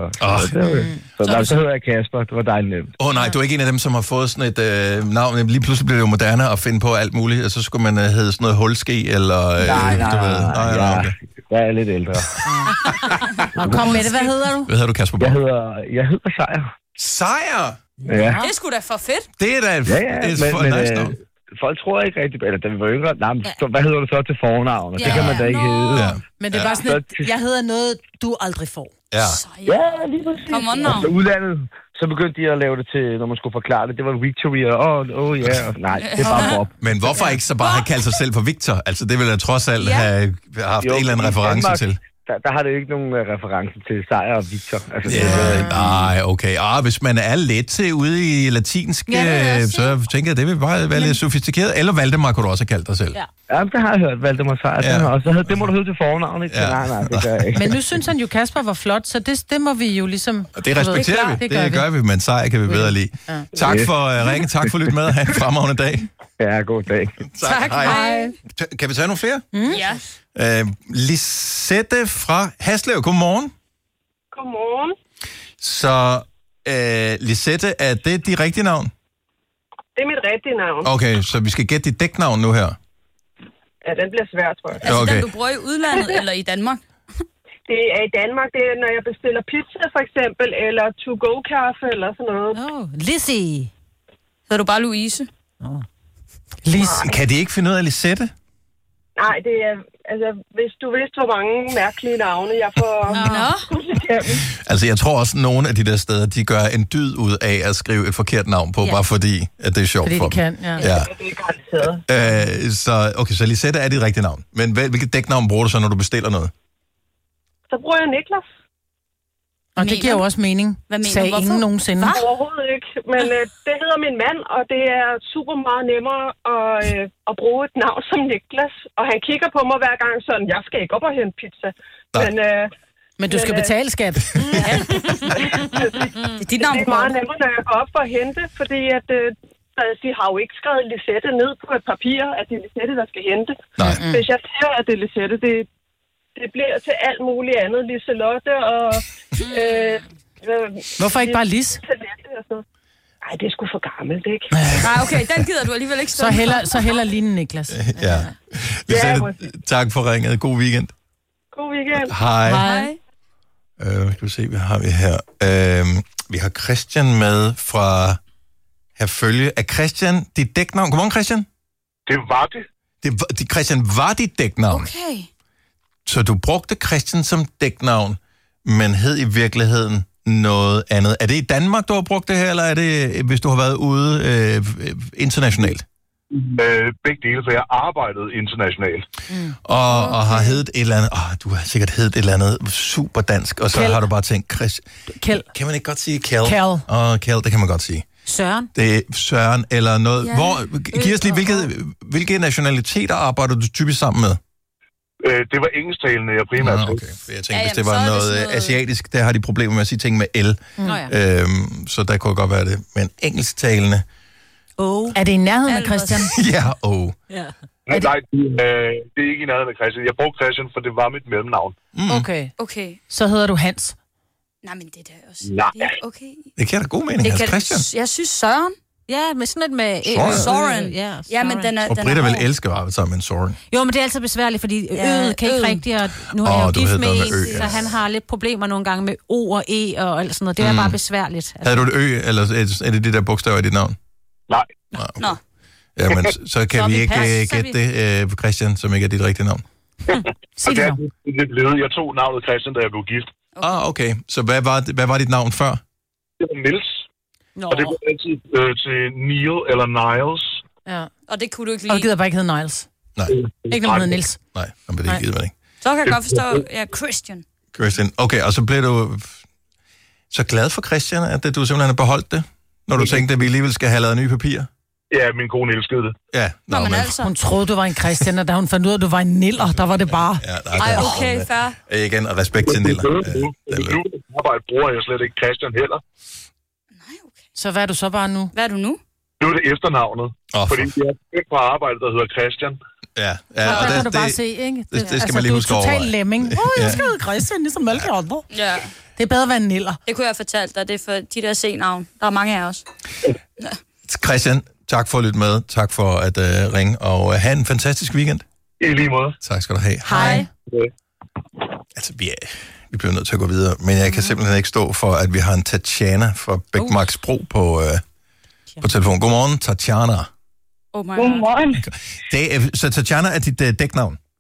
Så hedder jeg Kasper. Det var dejligt nemt. Nej, du er ikke en af dem, som har fået sådan et navn. Lige pludselig bliver det jo moderne at finde på alt muligt, og så skulle man hedde sådan noget hulske, eller... Nej, okay. Jeg er lidt ældre. Kom med det, hvad hedder du? Hvad hedder du, Kasper? Jeg hedder Sejr. Sejr? Ja. Det er sgu da for fedt. Det er da nice navn. Folk tror ikke rigtigt, eller da vi var yngre, hvad hedder du så til fornavn? Det kan man da ikke hedde. Men det er bare sådan, jeg hedder noget, du aldrig får. Ja. Ja, lige præcis. Come on now. Og udlandet, så begyndte de at lave det til, når man skulle forklare det. Det var Victory, og ja. Nej, det er bare Bob. Men hvorfor ikke så bare have kaldt sig selv for Victor? Altså, det ville jeg trods alt have haft en eller anden reference Danmark, til. Der har det jo ikke nogen reference til Sejr og Victor. Altså, nej, okay. Hvis man er lidt ude i latinsk, så tænker jeg, det vil bare være lidt sofistikeret. Eller Valdemar kunne du også have kaldt dig selv. Ja, det har jeg hørt, Valdemar Sejr. Og så det må du høre til fornavn, ikke? Ja. Nej, det gør jeg ikke. Men nu synes han jo, Kasper var flot, så det må vi jo ligesom... Og det respekterer vi. Det gør vi, men Sejr kan vi bedre lide. Ja. Tak for ringe, tak for at lytte med. Ha' en fremragende dag. Ja, god dag. Tak, hej. Kan vi tage nogle flere? Ja. Lisette fra Haslev, godmorgen. Godmorgen. Så Lisette, er det dit rigtige navn? Det er mit rigtige navn. Okay, så vi skal gætte dit dæknavn nu her. Ja, den bliver svær, tror jeg. Altså den, du bruger i udlandet eller i Danmark? Det er i Danmark, det er, når jeg bestiller pizza, for eksempel, eller to-go-kaffe, eller sådan noget. Lizzie. Hedder du bare Louise? Kan de ikke finde ud af Lisette? Nej, det er... Altså, hvis du vidste, hvor mange mærkelige navne jeg får... Altså, jeg tror også, at nogle af de der steder, de gør en dyd ud af at skrive et forkert navn på, bare fordi, at det er sjovt for dem. Fordi de kan, ja. Det er garanteret. Så Lisette er dit rigtige navn. Men hvilket dæknavn bruger du så, når du bestiller noget? Så bruger jeg Niklas. Og det giver jo også mening. Hvad mener sagde du? ingen nogensinde. Overhovedet ikke. Men det hedder min mand, og det er super meget nemmere at bruge et navn som Niklas. Og han kigger på mig hver gang sådan, jeg skal ikke op og hente pizza. Men du skal betale skat. Det er meget nemmere, når jeg går op for at hente, fordi at... de har jo ikke skrevet Lisette ned på et papir, at det er Lisette, der skal hente. Nej. Hvis jeg siger, at det er Lisette, det bliver til alt muligt andet. Liselotte og... Hvorfor ikke bare Lis? Nej, det er sgu for gammelt, ikke? Nej, okay, den gider du alligevel ikke stå. Så heller lignende Niklas. Ja. Lisette, tak for ringet. God weekend. God weekend. Hej. Skal vi se, hvad har vi her? Vi har Christian med fra Herfølge. Er Christian dit dæknavn? Godmorgen, Christian. Det var det. Christian var dit dæknavn? Okay. Så du brugte Christian som dæknavn, men hed i virkeligheden noget andet. Er det i Danmark, du har brugt det her, eller er det, hvis du har været ude internationalt? Begge dele, så jeg arbejdede internationalt. Og har heddet et eller andet... du har sikkert heddet et eller andet super dansk, og så har du bare tænkt, Kjeld. Kan man ikke godt sige Kjeld? Kjeld. Kjeld, det kan man godt sige. Søren. Det er Søren eller noget. Ja. Giv os lige, hvilke nationaliteter arbejder du typisk sammen med? Det var engelsktalende, jeg primært. Okay. For jeg tænkte, hvis det var noget asiatisk, der har de problemer med at sige ting med L. Så der kunne godt være det. Men engelsktalende... Er det i nærheden af Christian? Ja, Nej, det er ikke i nærheden af Christian. Jeg brugte Christian, for det var mit mellemnavn. Okay. Så hedder du Hans. Nej, men det er også... Nej. Det er okay. Det kan da god mening, Hans Christian. Jeg synes Søren. Ja, med sådan et med... Soren. Ja, men den er... Og Britta vil elske at arbejde sammen med en Soren. Jo, men det er altid besværligt, fordi ø'et kan ikke rigtigt, og nu er jeg jo gift med en, så han har lidt problemer nogle gange med O og E og alt sådan noget. Det er bare besværligt. Havde du et ø, eller er det de der bogstaver i dit navn? Nej. Okay. Nå. Jamen, så kan vi ikke gætte det, Christian, som ikke er dit rigtige navn. Sig det nu. Jeg tog navnet Christian, da jeg blev gift. Okay. Så hvad var dit navn før? Det var Niels. Og det var altid til Neil eller Niles. Ja. Og det kunne du ikke lide. Og du gider bare ikke hedde Niles. Nej. Ikke nogen hedder Niels. Nej, det gider man ikke. Så kan jeg godt forstå, Christian. Okay, og så blev du så glad for Christian, at du simpelthen har beholdt det, når du tænkte, at vi alligevel skal have lavet nye papirer? Ja, min kone elskede det. Ja. Men altså. Hun troede, du var en Christian, og da hun fandt ud af, at du var en Niller, der var det bare... Okay, fair. Igen, og respekt til Niller. Nu arbejde bruger jeg slet ikke Christian heller. Så hvad er du så bare nu? Hvad er du nu? Nu er det efternavnet. Fordi jeg er på arbejde, der hedder Christian. Ja, og der kan du bare se, ikke? Det skal man lige huske over. Du er total lemming. Jeg skal hedde Christian, ligesom alle de andre. Ja. Det er bedre at være en Niller. Det kunne jeg fortælle dig, det er for de der C-navn. Der er mange af os. Christian, tak for at lytte med. Tak for at ringe, og have en fantastisk weekend. I lige måde. Tak skal du have. Hej. Altså, vi bliver nødt til at gå videre, men jeg kan simpelthen ikke stå for, at vi har en Tatjana fra Bækmarksbro på telefon. Godmorgen, Tatjana. Oh my Godmorgen. Så Tatjana er dit dæknavn?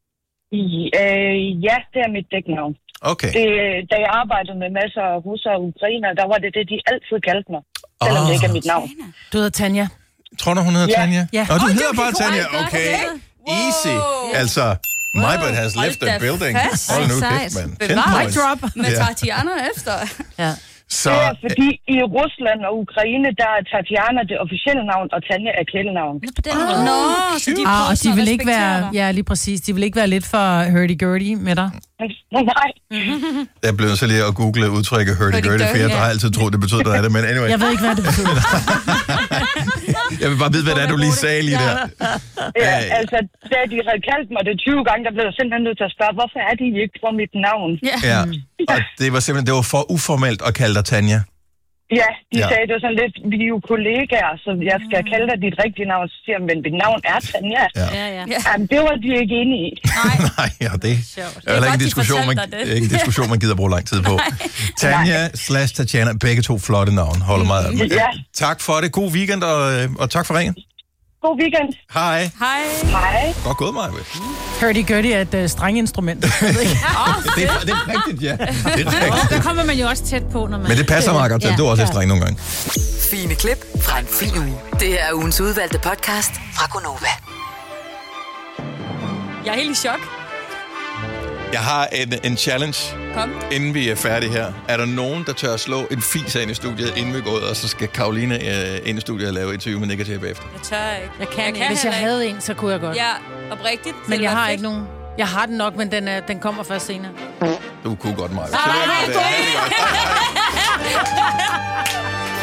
Ja, det er mit dæknavn. Okay. Da jeg arbejdede med masser af russere og ukrainer, der var det, de altid kaldte mig. Selvom det ikke er mit navn. Du hedder Tanja. Tror du, hun hedder Tanja? Ja. Og du hedder bare Tanja? Okay. Easy. Altså, Majbert has left the building. Hold nu kæft, mand. Bevaret drop med Tatiana efter. Ja. Så... Det er fordi i Rusland og Ukraine, der er Tatiana det officielle navn, og Tanja er kælenavn. Så de og de vil ikke være, ja, lige præcis. De vil ikke være lidt for hurdy-gurdy med dig. Nej. Jeg blev så lige at google udtrykket hurdy-gurdy, for jeg har altid troet, det betød noget af det, men anyway. Jeg ved ikke, hvad det betyder. Jeg vil bare vide, hvad det er, du lige sagde lige der. Ja, altså, da de havde kaldt mig det 20 gange, der blev jeg simpelthen nødt til at spørge, hvorfor er de ikke for mit navn? Ja, og det var for uformelt at kalde dig Tanja. Ja, de sagde det sådan lidt, vi er jo kollegaer, så jeg skal kalde dig dit rigtige navn, så siger men mit navn er Tanja. Jamen, det var de ikke inde i. Nej, ja, det er heller ikke en diskussion, man gider bruge lang tid på. Tanja/Tatiana, begge to flotte navn, holder meget af dem. Ja. Tak for det, god weekend, og tak for ringen. God weekend. Hej. Hej. Godt gået, Maja. Hurdy-gurdy er et strenginstrument. Det er rigtigt, ja. Det er rigtigt. Der kommer man jo også tæt på, når man... Men det passer meget godt til. Du er også streng nogle gange. Fine klip fra en fin uge. Det her er ugens udvalgte podcast fra Gonova. Jeg er helt i chok. Jeg har en challenge, Kom. inden vi er færdige her. Er der nogen, der tør at slå en fis ind i studiet, inden vi går ud, og så skal Karoline ind i studiet og lave interview med negativ bagefter? Jeg tør ikke. Jeg kan ikke. Hvis jeg havde en, så kunne jeg godt. Ja, oprigtigt. Men jeg har ikke nogen. Jeg har den nok, men den kommer først senere. Du kunne godt, Maja.